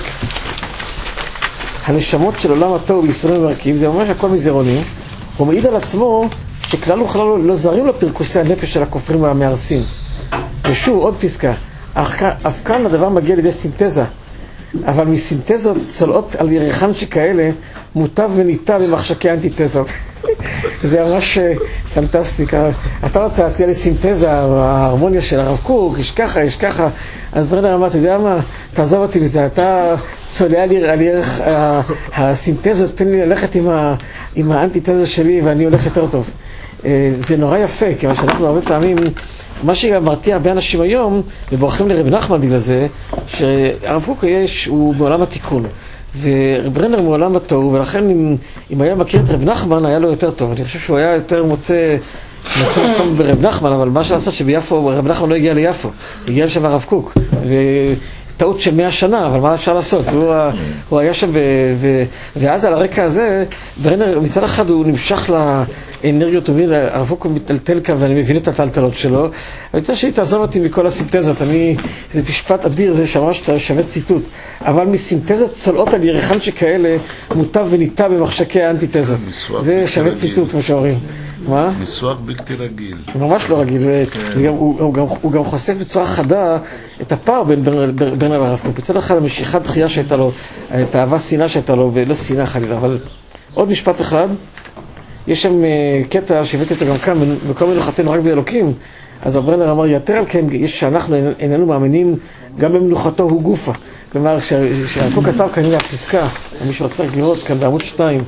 הנשמות של עולם התוהו בישראל ומרכיב, זה ממש הכל מזרעונים. הוא מעיד על עצמו שכלל וכלל לא זרים לפרקוסי הנפש של הכופרים והמארסים. ושוב, עוד פסקה. אף כאן הדבר מגיע לידי סינתזה. אבל מסינתזות צולעות על ירחן שכאלה מוטב וניטה במחשקי אנטיתזות. זה ממש פנטסטי. אתה רוצה להציע לסינתזה, ההרמוניה של הרב קוק, יש ככה, יש ככה. אז ברנר אמר, אתה יודע מה, תעזוב אותי בזה, אתה צולע לי על ירח הסינתזות, תן לי ללכת עם האנטיתזה שלי ואני הולך יותר טוב. זה נורא יפה, כיוון שאנחנו הרבה פעמים, מה שגם מרתיע הרבה אנשים היום, ובורחים לרב נחמן בגלל זה, שהרב קוק הוא בעולם התיקון, וברנר מעולם התוהו, ולכן אם היה מכיר את רב נחמן, היה לו יותר טוב. אני חושב שהוא היה יותר מוצא מקום ברב נחמן, אבל מה שלעשות שביפו, רב נחמן לא הגיע ליפו, הגיע לשם הרב קוק, טעות של 100 שנה, אבל מה אפשר לעשות? הוא היה שם, ואז על הרקע הזה, ברנר מצד אחד הוא נמשך לאנרגיות, הרב קוק מטלטל כאן, ואני מבין את הטלטלות שלו. אני רוצה שהיא תעזוב אותי מכל הסינתזות, זה משפט אדיר, זה שמש שווה ציטוט. אבל מסינתזות צולעות על ירחן שכאלה, מוטב וניטה במחשקי האנטיתזות. זה שווה ציטוט, מה שאומרים. מה? ניסוח בלתי רגיל. ממש לא רגיל, הוא גם חושף בצורה חדה את הפער בין הרב קוק. בצד אחד המשיכת דחייה שהייתה לו, את האהבה שנאה שהייתה לו, ולא שנאה חלילה. אבל עוד משפט אחד, יש שם קטע שהבאתי אותו גם כאן, בכל מנוחתנו רק באלוקים. אז ברנר אמר, יתר על כן, יש שאנחנו איננו מאמינים, גם במנוחתו הוא גופה. כלומר, שהרב קוק כתב כנראה הפסקה, מי שרוצה לראות כאן בעמוד 2,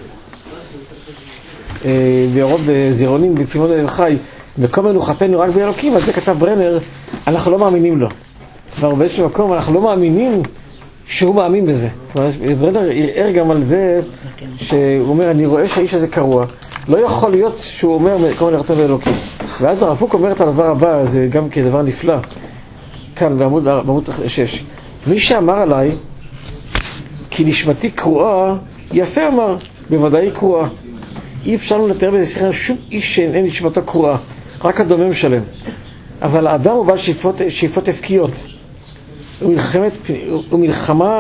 ויורד בזירונים בצמאון אל חי, מקום מנוחתנו רק באלוקים, אז זה כתב ברנר, אנחנו לא מאמינים לו. כבר באיזשהו מקום אנחנו לא מאמינים שהוא מאמין בזה. ברנר ערער גם על זה שהוא אומר, אני רואה שהאיש הזה קרוע, לא יכול להיות שהוא אומר מקום מנוחתנו באלוקים. ואז הרב קוק אומר את הדבר הבא, זה גם כדבר נפלא, כאן בעמוד 6. מי שאמר עליי כי נשמתי קרועה, יפה אמר, בוודאי קרועה. אי אפשר לנו לתאר בזה שיחה שום איש שאין נשמתו קרועה, רק הדומם שלם. אבל האדם הוא בעל שאיפות הפקיות. הוא מלחמה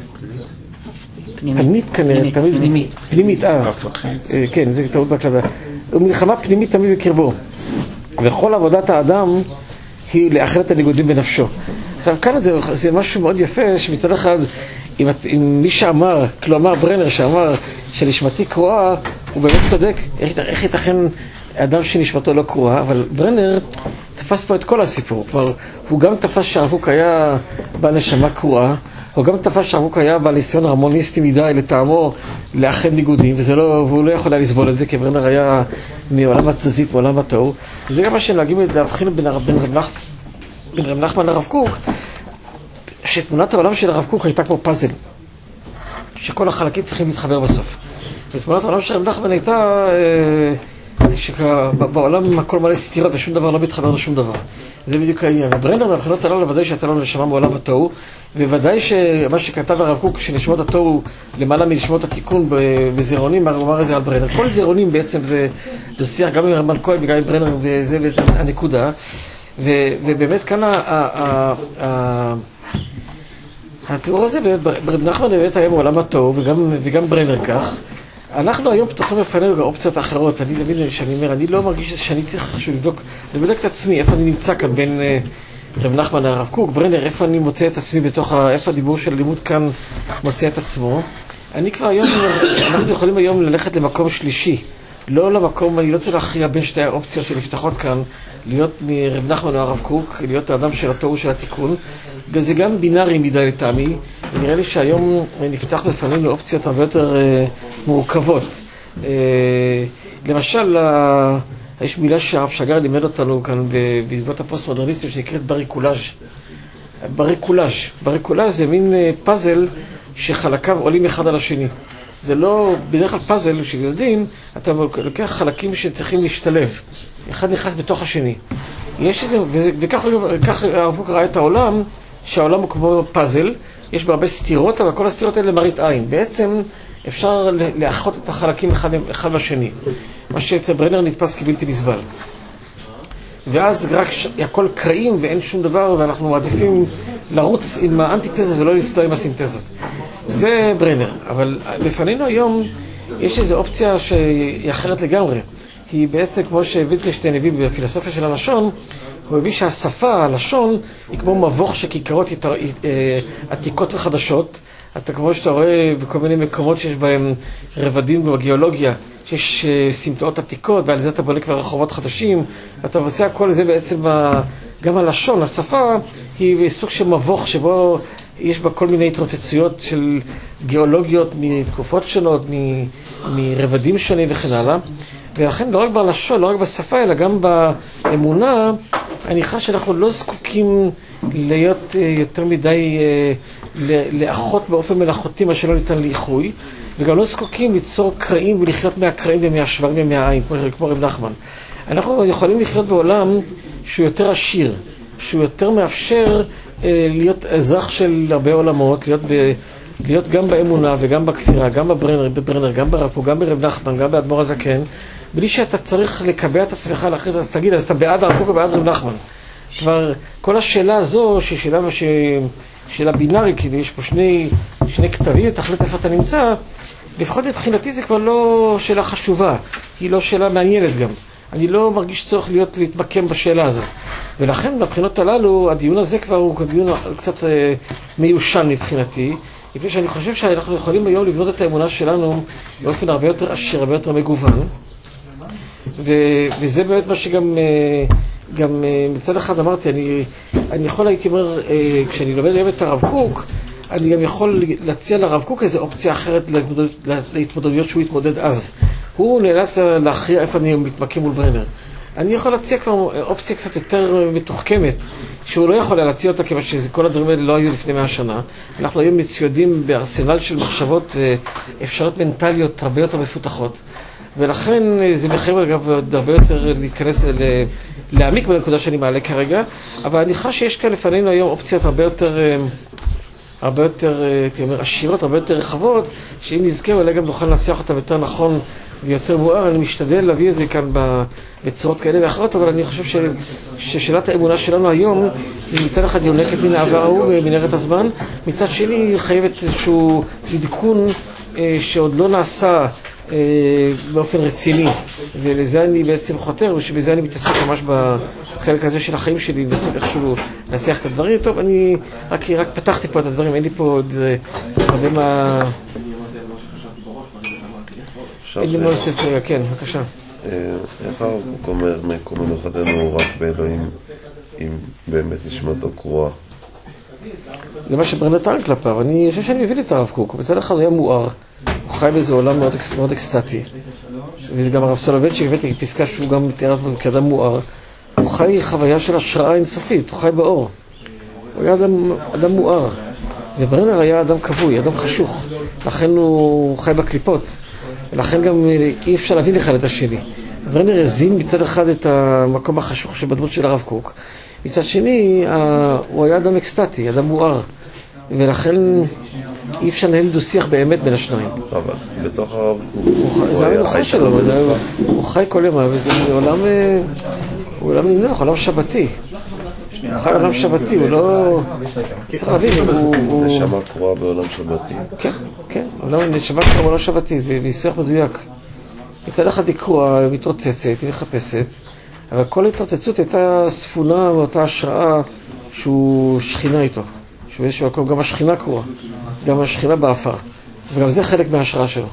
פנימית כנראה, פנימית, כן, זה טעות בהקלדה. הוא מלחמה פנימית תמיד בקרבו. וכל עבודת האדם היא לאחר את הניגודים בנפשו. עכשיו כאן זה משהו מאוד יפה, שמצד אחד, אם מי שאמר, כלומר ברנר שאמר שנשמתי קרועה, הוא באמת צודק. איך ייתכן אדם שנשמתו לא קרועה? אבל ברנר תפס פה את כל הסיפור. כבר הוא גם תפס שהרב קוק היה בנשמה קרועה, הוא גם תפס שהרב קוק היה בניסיון הרמוניסטי מדי לטעמו לאחד ניגודים, והוא לא יכול היה לסבול את זה, כי ברנר היה מעולם התזזית, מעולם התוהו. וזה גם מה שנהגים להבחין בין רב נחמן לרב קוק, שתמונת העולם של הרב קוק הייתה כמו פאזל, שכל החלקים צריכים להתחבר בסוף. ותמונת העולם של רב נחמן הייתה שבעולם הכל מלא סתירות ושום דבר לא מתחבר לשום דבר. זה בדיוק העניין. וברנר מהבחינות הללו לוודאי שהייתה לו נשמה מעולם התוהו, וודאי שמה שכתב הרב קוק, שנשמות התור הוא למעלה מנשמות התיקון בזירונים, הוא אמר את זה על ברנר. כל זירונים בעצם זה דו-שיח גם עם הרמן כהן וגם עם ברנר, וזה בעצם הנקודה. ובאמת כאן התיאור הזה, ברב נחמן באמת היה בעולם התור, וגם ברנר כך. אנחנו היום פתוחים לפנינו אופציות אחרות. אני לא מרגיש שאני צריך לבדוק, אני בודק את עצמי, איפה אני נמצא כאן בין רב נחמן הרב קוק, ברנר, איפה אני מוצא את עצמי איפה הדיבור של הלימוד כאן מוצא את עצמו. אנחנו יכולים היום ללכת למקום שלישי, לא למקום, אני לא צריך להכריע בין שתי האופציות שנפתחות כאן, להיות מרב נחמן או הרב קוק, להיות האדם של התור של התיקון, זה גם בינארי מדי לטעמי, ונראה לי שהיום נפתח בפנינו אופציות הרבה יותר מורכבות. למשל, יש מילה שהרב שגר לימד אותנו כאן בעקבות הפוסט-מודרניסטים שנקראת בריקולאז'. בריקולאז' זה מין פאזל שחלקיו עולים אחד על השני. זה לא, בדרך כלל פאזל שילדים, אתה לוקח חלקים שצריכים להשתלב. אחד נכנס בתוך השני. יש איזה, וכך הרב קוק ראה את העולם, שהעולם הוא כמו פאזל, יש בו הרבה סתירות, אבל כל הסתירות האלה מראית עין. בעצם אפשר לאחות את החלקים אחד בשני. מה שאצל ברנר נתפס כבלתי נסבל. ואז רק הכל קראים ואין שום דבר, ואנחנו מעדיפים לרוץ עם האנטיתזה ולא לסתור עם הסינתזות. זה ברנר. אבל לפנינו היום יש איזו אופציה שהיא אחרת לגמרי. היא בעצם כמו שוויטגנשטיין הביא בפילוסופיה של הלשון, הוא הביא שהשפה, הלשון, היא כמו מבוך של כיכרות עתיקות וחדשות. אתה כמו שאתה רואה בכל מיני מקומות שיש בהם רבדים בגיאולוגיה, שיש סמטאות עתיקות, ועל זה אתה בולק כבר רחובות חדשים, אתה עושה הכל זה בעצם, גם הלשון, השפה, היא סוג של מבוך שבו יש בה כל מיני התרוצצויות של גיאולוגיות מתקופות שונות, מרבדים שונים וכן הלאה. ולכן לא רק בלשון, לא רק בשפה, אלא גם באמונה, אני חושב שאנחנו לא זקוקים להיות יותר מדי לאחות באופן מלאכותי, מה שלא ניתן לאיחוי, וגם לא זקוקים ליצור קרעים ולחיות מהקרעים ומהשברים ומהעין, כמו רב נחמן. אנחנו יכולים לחיות בעולם שהוא יותר עשיר, שהוא יותר מאפשר להיות אזרח של הרבה עולמות, להיות גם באמונה וגם בכפירה, גם בברנר, גם ברב קוק, גם ברב נחמן, גם באדמו"ר הזקן, בלי שאתה צריך לקבע את עצמך לאחרת, אז תגיד, אז אתה בעד הרב קוק או בעד רב נחמן. כבר כל השאלה הזו, שאלה בינארית, כי יש פה שני כתבים, תחליט איפה אתה נמצא, לפחות מבחינתי זה כבר לא שאלה חשובה, היא לא שאלה מעניינת גם. אני לא מרגיש צורך להתמקם בשאלה הזו. ולכן מבחינות הללו, הדיון הזה כבר הוא דיון קצת מיושן מבחינתי, מפני שאני חושב שאנחנו יכולים היום לבנות את האמונה שלנו באופן הרבה יותר עשיר, הרבה יותר מגוון. וזה באמת מה שגם מצד אחד אמרתי, אני יכול הייתי אומר, כשאני לומד היום את הרב קוק, אני גם יכול להציע לרב קוק איזו אופציה אחרת להתמודדויות שהוא התמודד אז. הוא נאלץ להכריע איפה אני מתמקם מול ברנר. אני יכול להציע כבר אופציה קצת יותר מתוחכמת, שהוא לא יכול להציע אותה כיוון שכל הדברים האלה לא היו לפני 100 שנה. אנחנו היום מצוידים בארסנל של מחשבות אפשרות מנטליות הרבה יותר מפותחות. ולכן זה מחייב אגב הרבה יותר להיכנס להעמיק בנקודה שאני מעלה כרגע, אבל אני חושב שיש כאן לפנינו היום אופציות הרבה יותר עשירות, הרבה יותר רחבות, שאם נזכה אולי גם נוכל לנסח אותם יותר נכון ויותר מואר. אני משתדל להביא את זה כאן בצורות כאלה ואחרות, אבל אני חושב ששאלת האמונה שלנו היום היא מצד אחד יונקת מן העבר ההוא במנהרת הזמן, מצד שני היא חייבת איזשהו עדכון שעוד לא נעשה באופן רציני, ולזה אני בעצם חותר, ושבזה אני מתעסק ממש בחלק הזה של החיים שלי, לנסות איכשהו להצליח את הדברים. טוב, אני רק פתחתי פה את הדברים, אין לי פה עוד הרבה מה... אין לי מה לסף כרגע, כן, בבקשה. איך הרב קוק אומר, מקום מנוחתנו רק באלוהים, אם באמת נשמתו קרועה? זה מה שברנר טען כלפיו. אני חושב שאני מבין את הרב קוק, בצד אחד הוא היה מואר, הוא חי באיזה עולם מאוד אקסטטי, וגם הרב סולובייצ'יק הבאתי פסקה שהוא גם תיאר עצמו כאדם מואר. הוא חי חוויה של השראה אינסופית, הוא חי באור, הוא היה אדם מואר, וברנר היה אדם כבוי, אדם חשוך, לכן הוא חי בקליפות, ולכן גם אי אפשר להבין אחד את השני. ברנר הזין מצד אחד את המקום החשוך שבדמות של הרב קוק, מצד שני הוא היה אדם אקסטטי, אדם מואר, ולכן אי אפשר לנהל דו-שיח באמת בין השניים. אבל בתוך הרב זה המנוחה שלו, הוא חי כל יום, וזה עולם נינוח, עולם שבתי. הוא חי עולם שבתי, הוא לא... צריך להבין, הוא... נשמה קרואה בעולם שבתי. כן, כן, נשמה קרואה בעולם שבתי, זה ניסוח מדויק. מצד אחד היא קרואה, היא מתרוצצת, היא מחפשת, אבל כל התרוצצות הייתה ספונה מאותה השראה שהוא שכינה איתו. שבאיזשהו מקום גם השכינה קרואה, גם השכינה באפר, וגם זה חלק מההשראה שלו.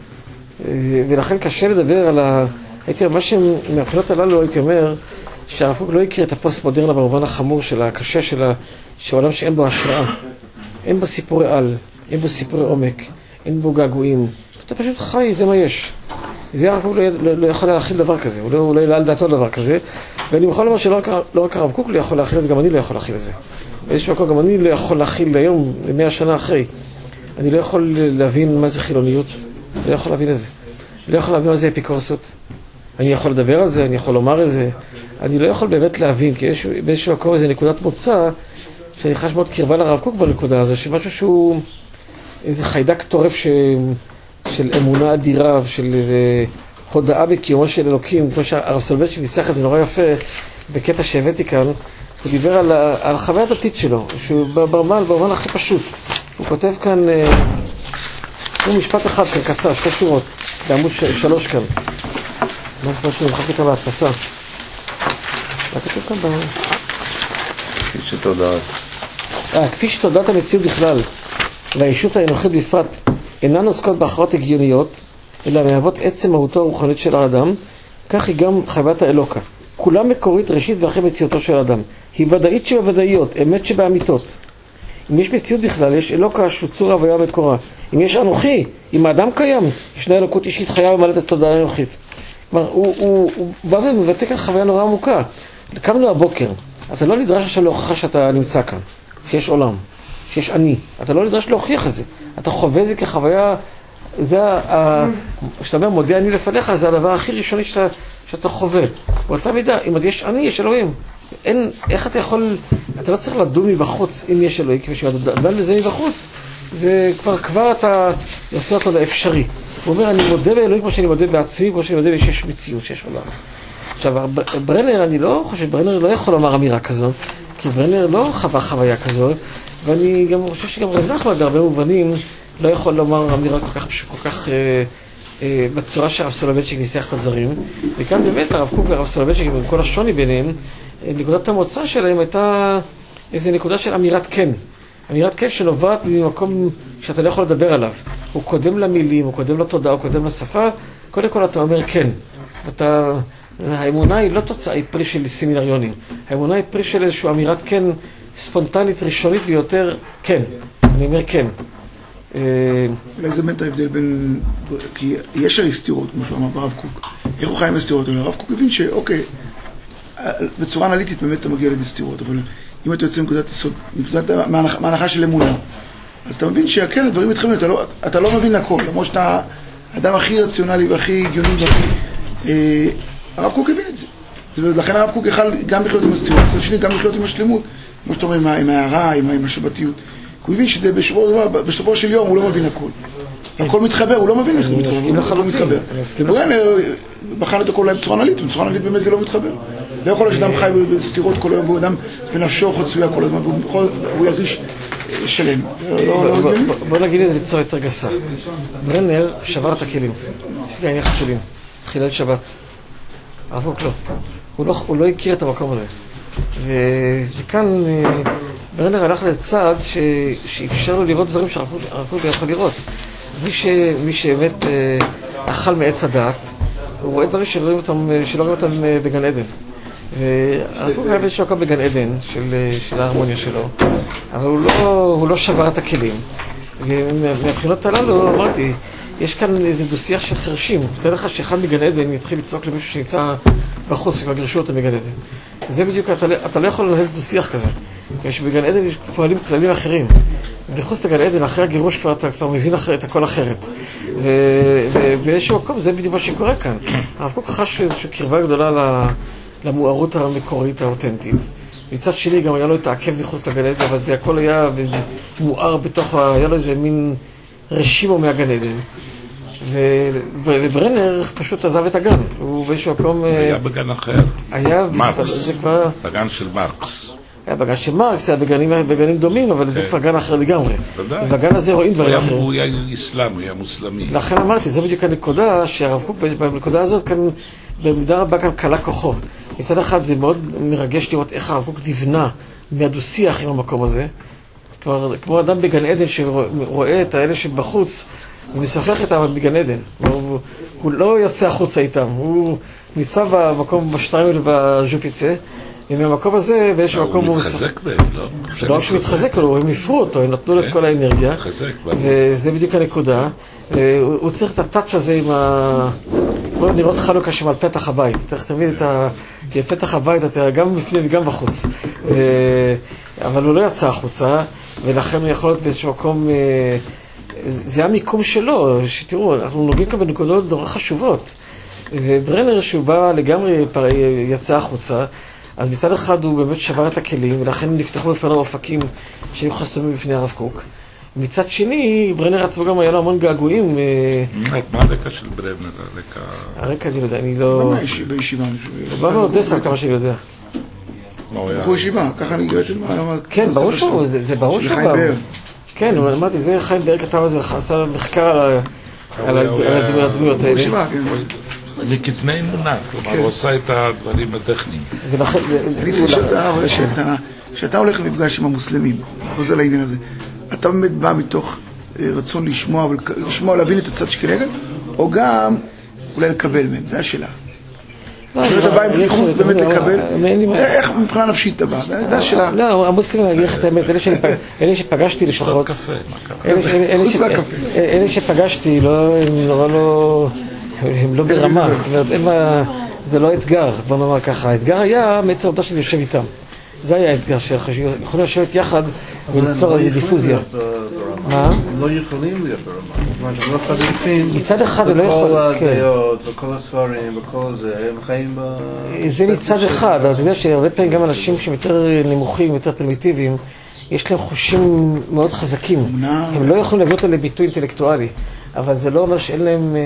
ולכן קשה לדבר על הייתי אומר, מהבחינות הללו הייתי אומר, שהרב קוק לא יקריא את הפוסט-מודרנה במובן החמור שלה, הקשה שלה, שעולם שאין בו השראה. אין בו סיפורי על, אין בו סיפורי עומק, אין בו געגועים. אתה פשוט חי, זה מה יש. זה הרב קוק לא יכול להכיל דבר כזה, הוא לא יעלה על דעתו דבר כזה. ואני יכול לומר שלא רק הרב קוק לא יכול להכיל את זה, גם אני לא יכול להכיל את זה. באיזשהו מקום גם אני לא יכול להכיל היום, 100 שנה אחרי. אני לא יכול להבין מה זה חילוניות, לא יכול להבין את זה. לא יכול להבין מה זה אפיקורסות. אני יכול לדבר על זה, אני יכול לומר את זה. אני לא יכול באמת להבין, כי יש באיזשהו מקום איזו נקודת מוצא, שאני חש מאוד קרבה לרב קוק בנקודה הזו, שמשהו שהוא איזה חיידק טורף של אמונה אדירה, של איזה הודעה בקיומו של אלוקים, כמו שהרב סולובייצ'יק ניסח את זה נורא יפה, בקטע שהבאתי כאן, הוא דיבר על החוויה הדתית שלו, שהוא ברמן הכי פשוט. הוא כותב כאן, הוא משפט אחד כאן, קצר, 2 שורות, בעמוד 3 כאן. מה זה משהו, מחכה כאן בהדפסה. מה כתוב כאן? כפי שתודעת. כפי שתודעת המציאות בכלל, והאישות האנוכית בפרט, אינן עוסקות בהכרעות הגיוניות, אלא מהוות עצם מהותו הרוחנית של האדם, כך היא גם חוויית האלוקה. כולה מקורית, ראשית ואחרי מציאותו של האדם. היא ודאית שבוודאיות, אמת שבאמיתות. אם יש מציאות בכלל, יש אלוקה שהוא צור הוויה מקורה. אם יש אנוכי, אם האדם קיים, ישנה אלוקות אישית חיה ומלאת את תודעה האנוכית. כלומר, הוא בא ומבטא כאן חוויה נורא עמוקה. קמנו הבוקר, אתה לא נדרש עכשיו להוכחה שאתה נמצא כאן, שיש עולם, שיש אני. אתה לא נדרש להוכיח את זה. אתה חווה את זה כחוויה, זה כשאתה אומר מודה אני לפניך, זה הדבר הכי ראשוני שאתה חווה. באותה מידה, אם עוד יש אני, יש אלוהים. איך אתה יכול, אתה לא צריך לדון מבחוץ אם יש אלוהים, כפי שאתה דן לזה מבחוץ, זה כבר אתה עושה אותו לאפשרי. הוא אומר, אני מודה באלוהים כמו שאני מודה בעצמי, כמו שאני מודה שיש מציאות, שיש עולם. עכשיו, ברנר, אני לא חושב, ברנר לא יכול לומר אמירה כזו, כי ברנר לא חווה חוויה כזו, ואני גם חושב שגם רב נחמן בהרבה מובנים לא יכול לומר אמירה כל כך בצורה שהרב סולובייצ'יק ניסח את הדברים, וכאן באמת הרב קוק והרב סולובייצ'יק, עם כל השוני ביניהם, נקודת המוצא שלהם הייתה איזו נקודה של אמירת כן. אמירת כן שנובעת ממקום שאתה לא יכול לדבר עליו. הוא קודם למילים, הוא קודם לתודעה, הוא קודם לשפה, קודם כל אתה אומר כן. האמונה היא לא תוצאה, היא פרי של סמינריונים. האמונה היא פרי של איזושהי אמירת כן ספונטנית, ראשונית ביותר, כן. אני אומר כן. אולי זה באמת ההבדל בין... כי יש הרי סתירות, כמו שאמר ברב קוק. איך הוא חיים בסתירות? הרב קוק הבין שאוקיי, בצורה אנליטית באמת אתה מגיע לידי סתירות, אבל אם אתה יוצא מנקודת יסוד, מההנחה של אמונה, אז אתה מבין שהכן, הדברים מתחילים, אתה לא מבין לכל, למרות שאתה האדם הכי רציונלי והכי הגיוני והכי... הרב קוק הבין את זה. ולכן הרב קוק יכל גם לחיות עם הסתירות, מצד שני גם לחיות עם השלמות, כמו שאתה אומר, עם ההערה, עם השבתיות. הוא הבין שזה בשבוע של יום, הוא לא מבין הכל. הכל מתחבר, הוא לא מבין איך זה מתחבר. הוא בחן את הכל בצורה אנליטית, בצורה אנליטית באמת זה לא מתחבר. לא יכול להיות שאדם חי בסתירות כל היום, והוא אדם בנפשו חצויה כל הזמן, והוא ירגיש שלם. בוא נגיד את זה בצורה יותר גסה. ברנר שבר את הכלים, הסגר עניין חשלים, חילל שבת. הרב קוק לא. הוא לא הכיר את המקום הזה. וכאן ברנר הלך לצד שאפשר לו לראות דברים שהרב קוק יכול לראות. מי שבאמת אכל מעץ הדעת, הוא רואה דברים שלא רואים אותם בגן עדן. והרב קוק היה באיזשהו מקום בגן עדן של ההרמוניה שלו, אבל הוא לא שבר את הכלים. ומהבחינות הללו אמרתי, יש כאן איזה דו-שיח של חרשים. תראה לך שאחד מגן עדן יתחיל לצעוק למישהו שנמצא בחוץ, שכבר גרשו אותו מגן עדן. זה בדיוק, אתה לא יכול לנהל דו-שיח כזה. כי בגן עדן יש פועלים כללים אחרים. וחוץ לגן עדן, אחרי הגירוש אתה כבר מבין את הכל אחרת. ובאיזשהו מקום זה בדיוק מה שקורה כאן. הרב קוק חש איזושהי קרבה גדולה למוארות המקורית האותנטית. מצד שני גם היה לו את העקב מחוץ לגן עדן, אבל זה הכל היה מואר בתוך, היה לו איזה מין רשימו מהגן עדן. וברנר פשוט עזב את הגן, הוא באיזשהו מקום... היה בגן אחר. היה... מרקס, בגן של מרקס. היה בגן של מרקס, היה בגנים דומים, אבל זה כבר גן אחר לגמרי. ודאי. ובגן הזה רואים דברים אחרים. הוא היה איסלאם, הוא היה מוסלמי. לכן אמרתי, זה בדיוק הנקודה, שהרב קוק בנקודה הזאת כאן, במידה רבה כאן קלה כוחו. מצד אחד זה מאוד מרגש לראות איך הרב קוק נבנה מהדו-שיח עם המקום הזה. כמו אדם בגן עדן שרואה את האלה שבחוץ, ומשוחח איתם בגן עדן. הוא לא יוצא החוצה איתם, הוא ניצב במקום בשטריימל ובז'ופיצה, ומהמקום הזה, ויש מקום... הוא מתחזק בהם, לא? לא רק שמתחזק לו, הם הפרו אותו, הם נתנו לו את כל האנרגיה. וזה בדיוק הנקודה. הוא צריך את הטאץ' הזה עם ה... בואו נראות חלוקה שם על פתח הבית. צריך תמיד את ה... כי פתח הבית אתה גם בפנים וגם בחוץ. אבל הוא לא יצא החוצה, ולכן הוא יכול להיות באיזשהו מקום... זה המיקום שלו, שתראו, אנחנו נוגעים כאן בנקודות נורא חשובות. וברנר שהוא בא לגמרי יצא החוצה, אז מצד אחד הוא באמת שבר את הכלים, ולכן נפתחו בפניו אופקים שהיו חסומים בפני הרב קוק. מצד שני, ברנר עצמו גם היה לו המון געגועים. מה הרקע של ברנר? הרקע אני לא יודע, אני לא... בישיבה. הוא בא מאודסה כמה שאני יודע. הוא ישיבה, ככה אני גרשת מה... כן, ברור שהוא, זה ברור שהוא בא. כן, אבל אמרתי, זה חיים באר כתב הזה, עשה מחקר על הדמויות האלה. הוא ישיבה, כן. מכתני אמונה, כלומר, הוא עושה את הדברים הטכניים. אני צריך שאתה הולך למפגש עם המוסלמים, חוזר לעניין הזה, אתה באמת בא מתוך רצון לשמוע, להבין את הצד שכנגד, או גם אולי לקבל מהם, זה השאלה. אתה בא עם פתיחות באמת לקבל, איך מבחינה נפשית אתה בא, זה השאלה. לא, המוסלמים, אני אגיד לך את האמת, אלה שפגשתי לפחות, אלה שפגשתי, הם לא ברמה, זאת אומרת, זה לא אתגר, בוא נאמר ככה, האתגר היה מעצם העובדה שאני יושב איתם. זה היה האתגר שיכולים לשבת יחד וליצור איזו דיפוזיה. מה? הם לא יכולים להיות ברמה. הם לא חזקים. מצד אחד הם לא יכולים. בכל הדעות, בכל הספרים, בכל זה, הם חיים ב... זה מצד אחד, אתה יודע שהרבה פעמים גם אנשים שהם יותר נמוכים, יותר פרימיטיביים, יש להם חושים מאוד חזקים. הם לא יכולים להביא אותם לביטוי אינטלקטואלי, אבל זה לא אומר שאין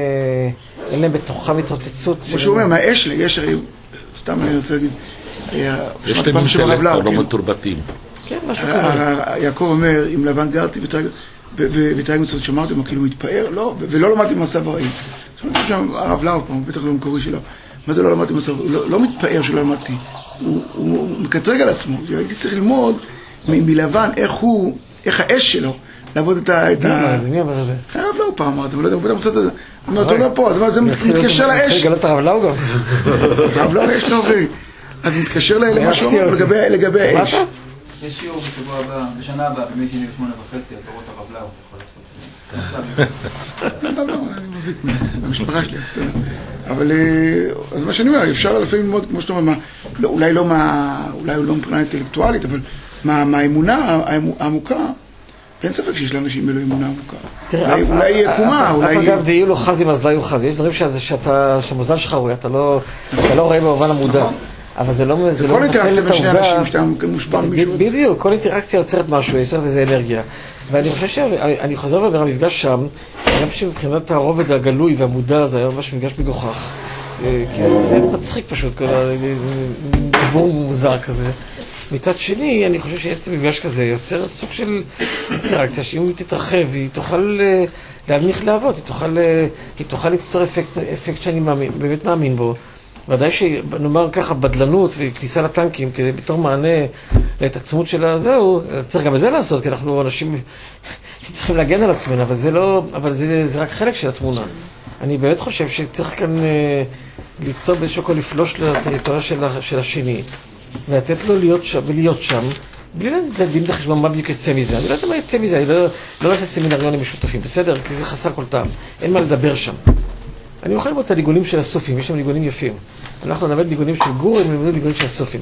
להם בתוכם התרוצצות. כמו שהוא אומר, מה יש לי? יש הרי, סתם אני רוצה להגיד, יש להם אינטלקט, אבל לא מתורבתים. כן, משהו כזה. יעקב אומר, אם לבן גרתי ותרג מצוות שמרתי, הוא כאילו מתפאר, לא, ולא למדתי במסע ורעים. זאת אומרת, שם הרב לאו פעם, בטח לא מקורי שלו, מה זה לא למדתי במסע ורעים? לא מתפאר שלא למדתי, הוא מקטרג על עצמו. הייתי צריך ללמוד מלבן איך האש שלו, לעבוד את ה... מי אמר את זה? הרב לאו פעם אמרת, אבל לא יודע, הוא בטח מצאת את זה. הוא אומר, לא פה, זה מתקשר לאש. גלות הרב לאו גם. הרב לאו יש לו עברי. אז מתקשר למשהו לגבי האש. יש שיעור בשבוע הבא, בשנה הבאה, במי שני 8:30, התורות הרב לאו, יכול לעשות. לא, אני מוזיק מהמשפחה שלי, בסדר. אבל, אז מה שאני אומר, אפשר לפעמים ללמוד, כמו שאתה אומר, אולי לא מבחינה אינטלקטואלית, אבל מהאמונה העמוקה, אין ספק שיש לאנשים אלו אמונה עמוקה. אולי יהיה קומה, אולי... אגב, דהיו לו חזים, אז לא יהיו חזים. יש דברים שהמוזל שלך רואה, אתה לא רואה במובן המודע. אבל זה לא... כל אינטראקציה בין שני אנשים שאתה מושפע ממישהו. בדיוק, כל אינטראקציה יוצרת משהו, יוצרת איזו אנרגיה. ואני חושב שאני חוזר ואומר, המפגש שם, גם שמבחינת הרובד הגלוי והמודע, זה היה ממש מפגש מגוחך. זה מצחיק פשוט, דיבור מוזר כזה. מצד שני, אני חושב שעצם מפגש כזה יוצר סוג של אינטראקציה, שאם היא תתרחב, היא תוכל להניח לעבוד, היא תוכל ליצור אפקט שאני באמת מאמין בו. ודאי שנאמר ככה, בדלנות וכניסה לטנקים, בתור מענה להתעצמות של הזהו, צריך גם את זה לעשות, כי אנחנו אנשים שצריכים להגן על עצמנו, אבל זה רק חלק של התמונה. אני באמת חושב שצריך כאן ליצור באיזשהו כל לפלוש לטריטוריה של השני, ולתת לו להיות שם, בלי להבין בחשבון מה בדיוק יצא מזה. אני לא יודע מה יצא מזה, אני לא הולך לסמינריונים משותפים, בסדר? כי זה חסר כל טעם, אין מה לדבר שם. אני יכול לראות את הניגונים של הסופים, יש שם ניגונים יפים. אנחנו נלמד ניגונים של גורים, נלמד ניגונים של הסופים.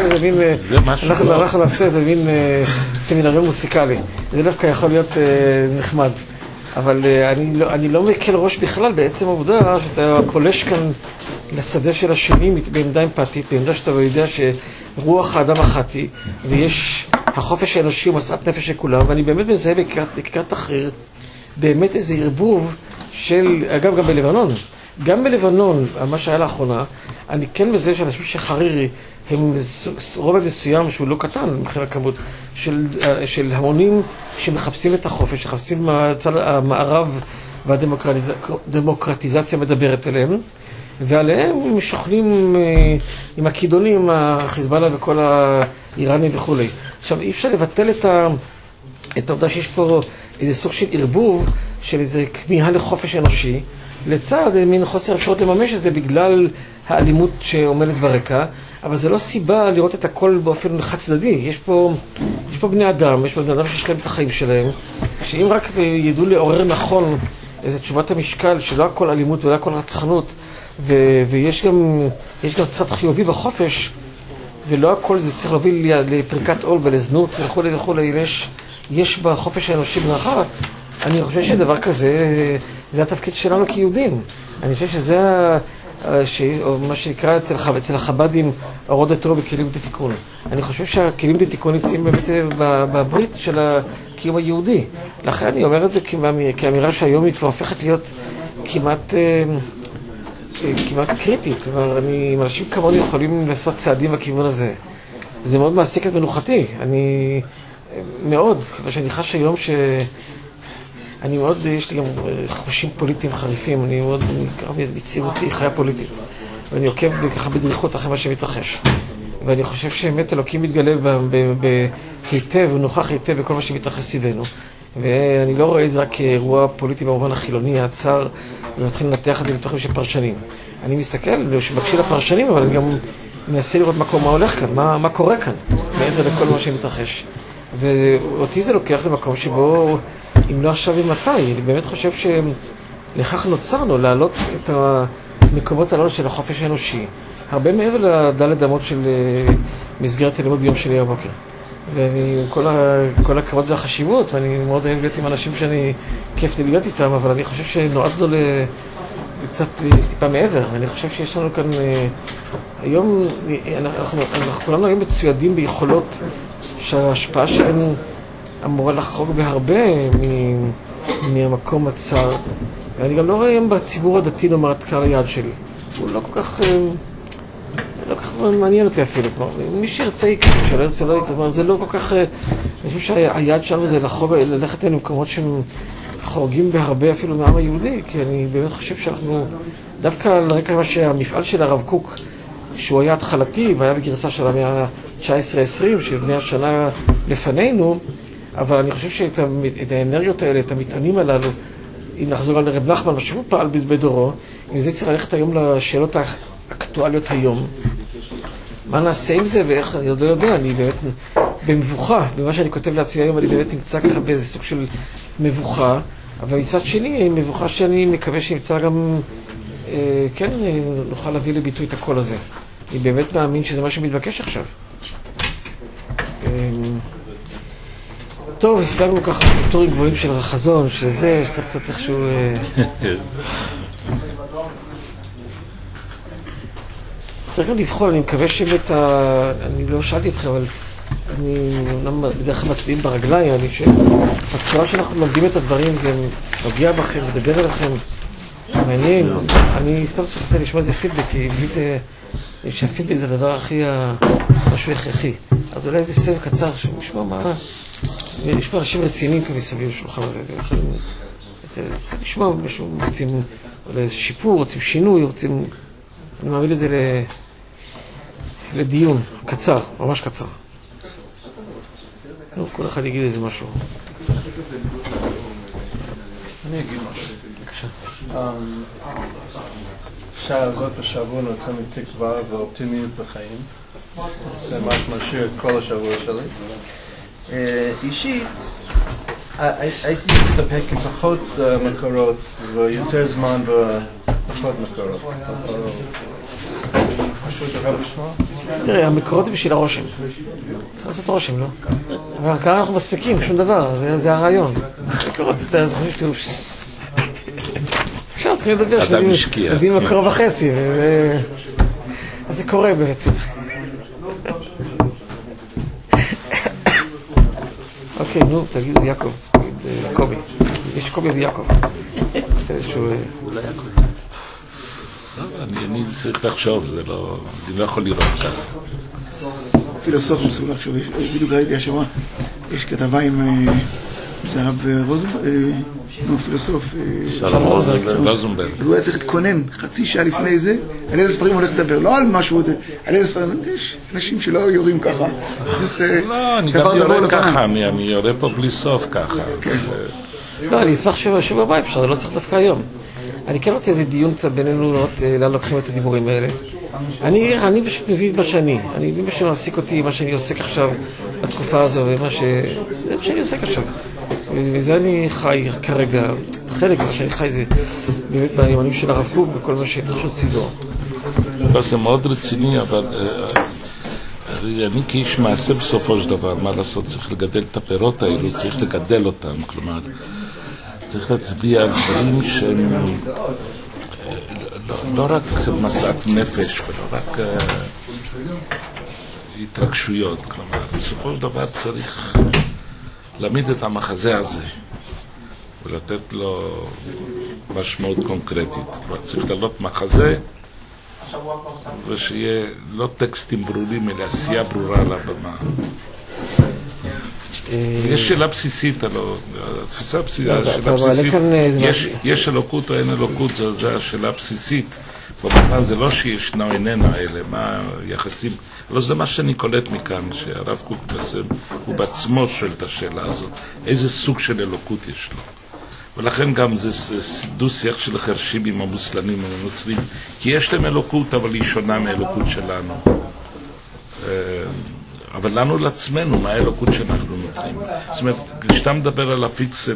אנחנו נעשה איזה מין סמינריון מוסיקלי. זה דווקא יכול להיות נחמד. אבל אני לא מקל ראש בכלל בעצם העובדה שאתה קולש כאן לשדה של השני בעמדה אמפתית, בעמדה שאתה יודע רוח האדם אחת היא, ויש החופש האנושי ומשאת נפש של כולם, ואני באמת מזהה בכיכר תחריר, באמת איזה ערבוב של, אגב גם בלבנון, גם בלבנון, מה שהיה לאחרונה, אני כן מזהה שאנשים שחרירי הם רובד מסוים שהוא לא קטן מבחינת הכמות של המונים שמחפשים את החופש, שמחפשים מהצד המערב והדמוקרטיזציה מדברת אליהם, ועליהם שוכנים עם הכידונים, החיזבאללה וכל האיראנים וכו'. עכשיו, אי אפשר לבטל את העובדה שיש פה איזה סוג של ערבוב, של איזה כמיהה לחופש אנושי, לצד מין חוסר אפשרות לממש את זה בגלל האלימות שעומדת ברקע, אבל זה לא סיבה לראות את הכל באופן חד צדדי. יש פה בני אדם, יש פה בני אדם שיש להם את החיים שלהם, שאם רק ידעו לעורר נכון איזו תשובת המשקל, שלא הכל אלימות ולא הכל רצחנות, ויש גם צד חיובי בחופש, ולא הכל זה צריך להוביל לפריקת עול ולזנות וכו' וכו', יש בחופש האנושי ברכה. אני חושב שדבר כזה, זה התפקיד שלנו כיהודים. אני חושב שזה מה שנקרא אצל החב"דים אורות התורה בכלים דתיקון. אני חושב שהכלים דתיקון נמצאים באמת בברית של הקיום היהודי. לכן אני אומר את זה כאמירה שהיום היא כבר הופכת להיות כמעט קריטית. אם אנשים כמוני יכולים לעשות צעדים בכיוון הזה, זה מאוד מעסיק את מנוחתי. אני מאוד, כיוון שאני חש היום אני מאוד, יש לי גם חושים פוליטיים חריפים, אני מאוד בצירותי חיה פוליטית, ואני עוקב ככה בדריכות אחרי מה שמתרחש. ואני חושב שאמת אלוקים מתגלה היטב ונוכח היטב בכל מה שמתרחש סביבנו. ואני לא רואה את זה רק כאירוע פוליטי במובן החילוני, הצער, ומתחיל לנתח את זה בתוכם של פרשנים. אני מסתכל שמקשיב לפרשנים, אבל אני גם מנסה לראות מה הולך כאן, מה קורה כאן, מעבר לכל מה שמתרחש. ואותי זה לוקח למקום שבו, אם לא עכשיו ומתי, אני באמת חושב שלכך נוצרנו להעלות את המקומות הללו של החופש האנושי, הרבה מעבר לדלת אמות של מסגרת הלימוד ביום שלי הבוקר. וכל הכבוד והחשיבות, ואני מאוד אוהב להיות עם אנשים שאני כיף לי להיות איתם, אבל אני חושב שנועדנו קצת טיפה מעבר. אני חושב שיש לנו כאן היום, אנחנו כולנו היום מצוידים ביכולות שההשפעה שלהם אמורה לחרוג בהרבה מהמקום הצר. ואני גם לא רואה היום בציבור הדתי לומר את קהל היעד שלי. הוא לא כל כך מעניין אותי אפילו. מי שירצה יקרה, שלא ירצה לא יקרה. זה לא כל כך, אני חושב שהיעד שלנו זה ללכת למקומות שהם חורגים בהרבה אפילו מהעם היהודי, כי אני באמת חושב שאנחנו, דווקא על רקע מה שהמפעל של הרב קוק, שהוא היה התחלתי, והיה בגרסה של המאה ה-19-20, של בני השנה לפנינו, אבל אני חושב שאת האנרגיות האלה, את המטענים הללו, אם נחזור על רב נחמן, מה שהוא פעל בדורו, אם זה צריך ללכת היום לשאלות האקטואליות היום. מה נעשה עם זה ואיך, אני עוד לא יודע, אני באמת במבוכה, במה שאני כותב לעצמי היום, אני באמת נמצא ככה באיזה סוג של מבוכה, אבל מצד שני, מבוכה שאני מקווה שנמצא גם, כן, נוכל להביא לביטוי את הקול הזה. אני באמת מאמין שזה מה שמתבקש עכשיו. טוב, הפגענו ככה פיתורים גבוהים של החזון, שזה, שצריך קצת איכשהו... צריך גם לבחור, אני מקווה שבאמת, אני לא שאלתי אתכם, אבל אני בדרך כלל מצביעים ברגליים, אני שהצורה שאנחנו לומדים את הדברים זה נוגע בכם, מדבר אליכם, מעניין, אני סתם צריך לשמוע איזה פידבק, כי בלי זה, שהפידבק זה הדבר הכי, משהו הכרחי. אז אולי איזה סבב קצר, שנשמע מה... יש פה אנשים רציניים כאן מסביב לשולחן הזה, ולכן צריך לשמוע משהו, רוצים שיפור, רוצים שינוי, רוצים... אני מעמיד את זה לדיון קצר, ממש קצר. כל אחד יגיד איזה משהו. אני אגיד משהו. השעה הזאת בשבוע נותן לי תקווה ואופטימיות בחיים. זה מה שמשאיר את כל השבוע שלי. אישית, הייתי מסתפק כפחות מקורות ויותר זמן בפחות מקורות. פשוט הרב לשמוע? תראה, המקורות בשביל הרושם. צריך לעשות רושם, לא? אבל כאן אנחנו מספיקים, שום דבר, זה הרעיון. מקורות, אתה זוכרים שתראו... אפשר להתחיל לדבר, יודעים מקור וחצי, אז זה קורה בעצם. אוקיי, נו, תגידו יעקב, קובי. יש קובי ויעקב. זה איזשהו... אני צריך לחשוב, אני לא יכול לראות ככה. פילוסוף מסוג לחשוב, בדיוק ראיתי השבוע, יש כתבה עם זהב רוזנברג, פילוסוף שלום רוזנברג. אז הוא היה צריך להתכונן חצי שעה לפני זה, על איזה ספרים הולך לדבר, לא על משהו, על איזה ספרים, יש אנשים שלא יורים ככה. לא, אני גם יורה ככה, אני יורה פה בלי סוף ככה. לא, אני אשמח שבוע הבא אפשר, לא צריך דווקא היום. אני כן רוצה איזה דיון קצת בינינו, לאן לוקחים את הדיבורים האלה. אני פשוט מבין מה שאני מבין שמעסיק אותי, מה שאני עוסק עכשיו בתקופה הזו, זה מה שאני עוסק עכשיו. וזה אני חי כרגע, חלק מה שאני חי זה באמת ביומנים של הרב קוק וכל מה שהתרחשו סביבו. זה מאוד רציני, אבל אני כאיש מעשה בסופו של דבר, מה לעשות, צריך לגדל את הפירות האלו, צריך לגדל אותם, כלומר, צריך להצביע על דברים שהם לא רק מסעת נפש ולא רק התרגשויות, כלומר, בסופו של דבר צריך להעמיד את המחזה הזה ולתת לו משמעות קונקרטית. כלומר, צריך לעלות מחזה ושיהיה לא טקסטים ברורים אלא עשייה ברורה על הבמה. יש שאלה בסיסית, התפיסה הבסיסית, יש אלוקות או אין אלוקות, זו השאלה הבסיסית. במובן זה לא שישנה איננה האלה, מה היחסים, לא זה מה שאני קולט מכאן, שהרב קוק הוא בעצמו שואל את השאלה הזאת, איזה סוג של אלוקות יש לו. ולכן גם זה דו שיח של חרשים עם המוסלמים והנוצרים, כי יש להם אלוקות אבל היא שונה מהאלוקות שלנו. אבל לנו לעצמנו, מה האלוקות שאנחנו נותנים? זאת אומרת, כשאתה מדבר על להפיץ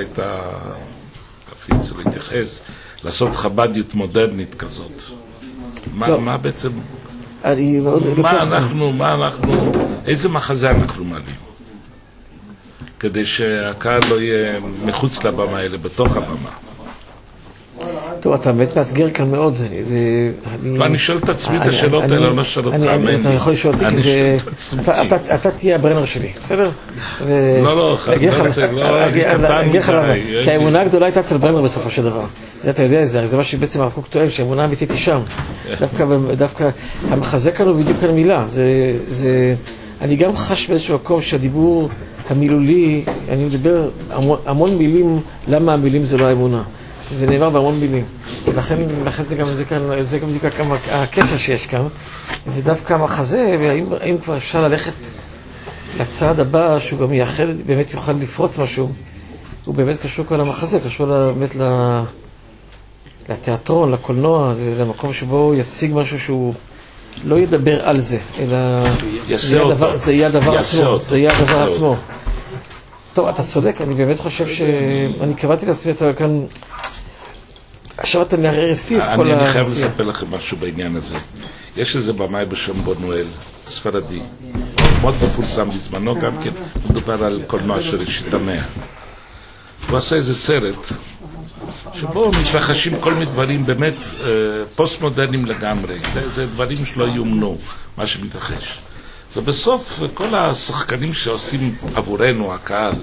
להפיץ, להתייחס, לעשות חבדיות מודרנית כזאת, מה בעצם, מה אנחנו, איזה מחזה אנחנו מעלים? כדי שהקהל לא יהיה מחוץ לבמה האלה, בתוך הבמה. טוב, אתה באמת מאתגר כאן מאוד. אני שואל את עצמי את השאלות האלה, לא שואל אותך ממני. אתה יכול לשאול אותי, אתה תהיה הברנר שלי, בסדר? לא, אגיד לך למה. כי האמונה הגדולה הייתה אצל ברנר בסופו של דבר. זה אתה יודע, זה מה שבעצם הרב קוק טוען, שהאמונה האמיתית היא שם. דווקא המחזה כאן הוא בדיוק כאן מילה. אני גם חש באיזשהו מקום שהדיבור המילולי, אני מדבר המון מילים, למה המילים זה לא האמונה. זה נאמר בהמון מילים. ולכן זה גם בדיוק הקשר שיש כאן. ודווקא המחזה, והאם כבר אפשר ללכת לצעד הבא, שהוא גם יאחד, באמת יוכל לפרוץ משהו, הוא באמת קשור כל המחזה, קשור באמת לתיאטרון, לקולנוע, למקום שבו הוא יציג משהו שהוא לא ידבר על זה, אלא זה יהיה הדבר עצמו. זה יהיה הדבר עצמו. טוב, אתה צודק, אני באמת חושב אני קראתי לעצמי, אתה כאן, עכשיו אתה מערער אצלי את כל אני חייב לספר לכם משהו בעניין הזה. יש איזה במאי בשם בונואל, ספרדי, מאוד מפורסם בזמנו, גם כן מדובר על קולנוע של ראשית המאה. הוא עשה איזה סרט, שבו מתרחשים כל מיני דברים באמת פוסט-מודרניים לגמרי. זה דברים שלא יומנו, מה שמתרחש. ובסוף כל השחקנים שעושים עבורנו, הקהל,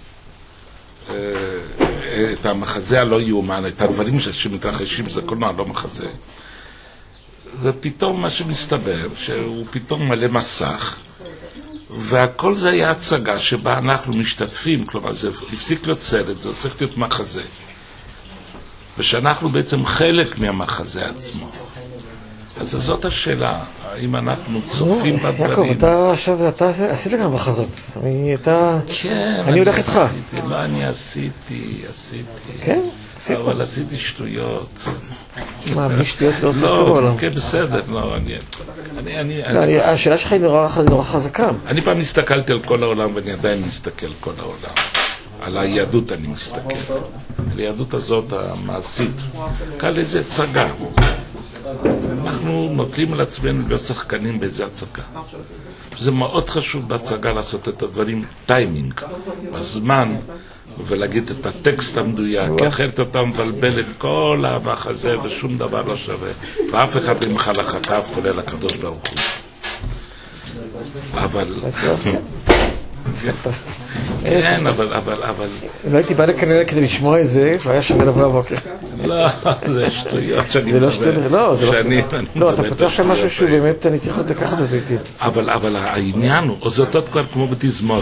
את המחזה הלא יאומן, את הדברים שמתרחשים, זה קולנוע לא מחזה. ופתאום מה שמסתבר, שהוא פתאום מלא מסך, והכל זה היה הצגה שבה אנחנו משתתפים, כלומר זה הפסיק להיות סרט, זה הופך להיות מחזה. ושאנחנו בעצם חלק מהמחזה עצמו. אז זאת השאלה, האם אנחנו צופים בדברים. יעקב, אתה עכשיו, אתה עשית גם מחזות. אני הולך איתך. לא, אני עשיתי. כן? עשית. אבל עשיתי שטויות. מה, בלי שטויות לא עושה כלום? לא, כן, בסדר, לא, השאלה שלך היא נורא חזקה. אני פעם הסתכלתי על כל העולם, ואני עדיין מסתכל על כל העולם. על היהדות אני מסתכל. על היהדות הזאת המעשית. קל איזה הצגה. אנחנו נוטלים על עצמנו להיות שחקנים באיזה הצגה. זה מאוד חשוב בהצגה לעשות את הדברים טיימינג, בזמן, ולהגיד את הטקסט המדויק, כי אחרת אתה מבלבל את כל המחזה ושום דבר לא שווה, ואף אחד ממך לחכיו, כולל הקדוש ברוך הוא. אבל זה פנטסטי. כן, אבל... לא הייתי בא לכנראה כדי לשמוע את זה, והיה שווה לבוא הבוקר. לא, זה שטויות שאני מדבר. זה לא שטויות, לא, זה לא, אתה פותח שם משהו שבאמת אני צריך לקחת את זה איתי. אבל העניין הוא, זה אותו כבר כמו בתזמורת.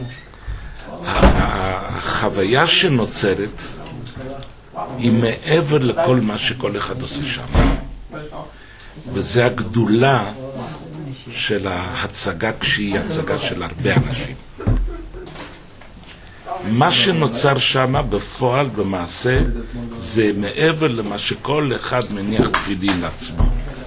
החוויה שנוצרת היא מעבר לכל מה שכל אחד עושה שם. וזה הגדולה של ההצגה כשהיא הצגה של הרבה אנשים. מה שנוצר שם בפועל, במעשה, זה מעבר למה שכל אחד מניח תפילין לעצמו.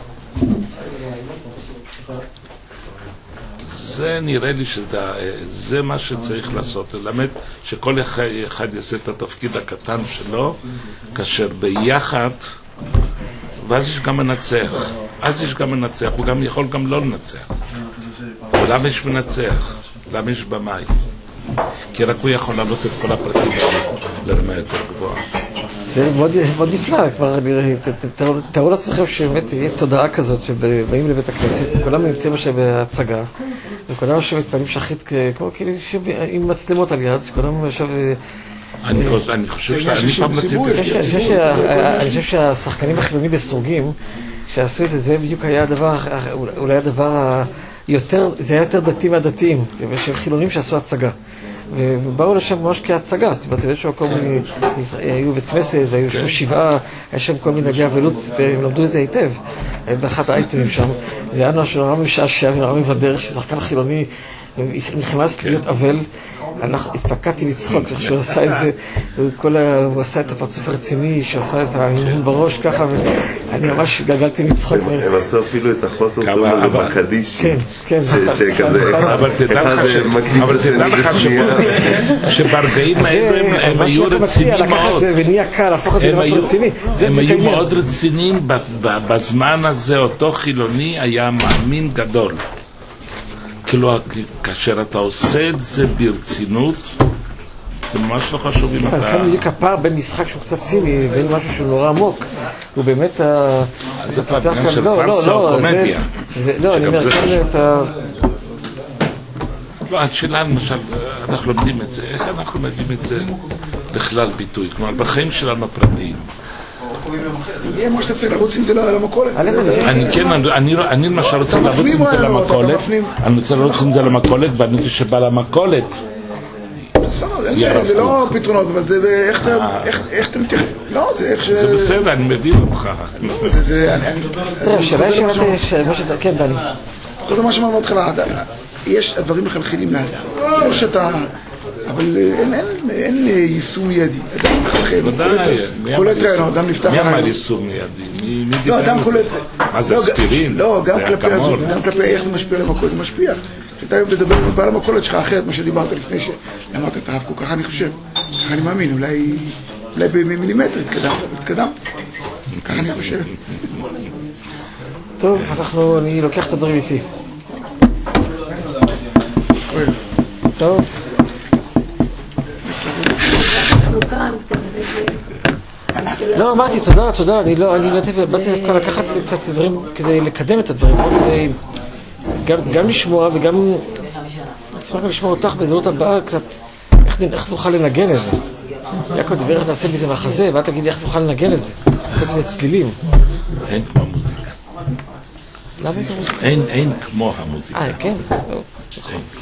זה נראה לי שזה מה שצריך לעשות, ללמד שכל אחד יעשה את התפקיד הקטן שלו, כאשר ביחד, ואז יש גם מנצח, הוא גם יכול גם לא לנצח. ולמה יש מנצח? למה יש במאי? כי רק הוא יכול לעלות את כל הפרטים לרמה יותר גבוהה. זה מאוד נפלא, כבר תארו לעצמכם שבאמת תהיה תודעה כזאת שבאים לבית הכנסת, וכולם נמצאים עכשיו בהצגה, וכולם עכשיו מתפעלים שחית כמו כאילו עם מצלמות על יד, שכולם עכשיו... אני חושב שאני פעם נציב... אני חושב שהשחקנים החילונים בסורגים, שעשו את זה, זה בדיוק היה הדבר, אולי הדבר יותר, זה היה יותר דתי מהדתיים, שהם חילונים שעשו הצגה. ובאו לשם ממש כהצגה, זאת אומרת, יש שם כל מיני, היו בית כנסת, והיו שם שבעה, היה שם כל מיני נגעי אבלות, הם למדו את זה היטב, באחת האייטמים שם, זה היה נורא שנורא משעשע ונורא מבדר, ששחקן חילוני נכנס להיות אבל, התפקדתי לצחוק, איך שהוא עשה את זה, הוא עשה את הפרצוף הרציני, שעשה את העניין בראש ככה, ואני ממש גלגלתי לצחוק. הם עשו אפילו את החוסר טוב הזה בקדיש. כן, אבל תדע לך שברגעים האלה הם היו רציניים מאוד. ונהיה קל, להפוך את זה למשהו רציני. הם היו מאוד רציניים, בזמן הזה אותו חילוני היה מאמין גדול. כאילו, כאשר אתה עושה את זה ברצינות, זה ממש לא חשוב אם אתה... כאן בדיוק הפער בין משחק שהוא קצת ציני, בין משהו שהוא נורא עמוק. הוא באמת... זה פתח גם של פרסה או קומדיה. לא, אני אומר, כאן אתה... לא, השאלה, למשל, אנחנו לומדים את זה. איך אנחנו לומדים את זה בכלל ביטוי? כלומר, בחיים שלנו הפרטיים. יהיה מה שאתה צריך לרוץ עם זה למכולת. אני למשל רוצה לרוץ עם זה למכולת, אני רוצה לרוץ עם זה למכולת, ואני רוצה שבא למכולת. זה לא פתרונות, אבל זה איך אתה מתייחס. לא, זה איך ש... זה בסדר, אני מבין אותך. כן, דני. זה מה שאמרנו בהתחלה, יש הדברים מחלחלים לאדם. לא שאתה... אבל אין יישום מיידי. אדם מחלחל, קולט רעיונות, אדם נפתח רעיונות. מי אמר יישום מיידי? לא, אדם קולט... מה זה אספירין? לא, גם כלפי הזו, גם כלפי איך זה משפיע למכולת, זה משפיע. כשאתה היום תדבר עם בעל המכולת שלך אחרת מה שדיברת לפני שאמרת את הרב קוק, ככה אני חושב, ככה אני מאמין, אולי במילימטר התקדם. ככה אני חושב. טוב, אני לוקח את הדברים איתי. טוב. לא, אמרתי, תודה, אני באתי דווקא לקחת קצת דברים כדי לקדם את הדברים, גם לשמוע וגם אשמח לשמוע אותך בהזדמנות הבאה קצת, איך נוכל לנגן את זה. יעקב דבר איך נעשה בזה מחזה, ואת תגידי איך נוכל לנגן את זה, נעשה בזה צלילים. אין כמו המוזיקה. למה אין כמו המוזיקה? אין כמו המוזיקה. כן? נכון.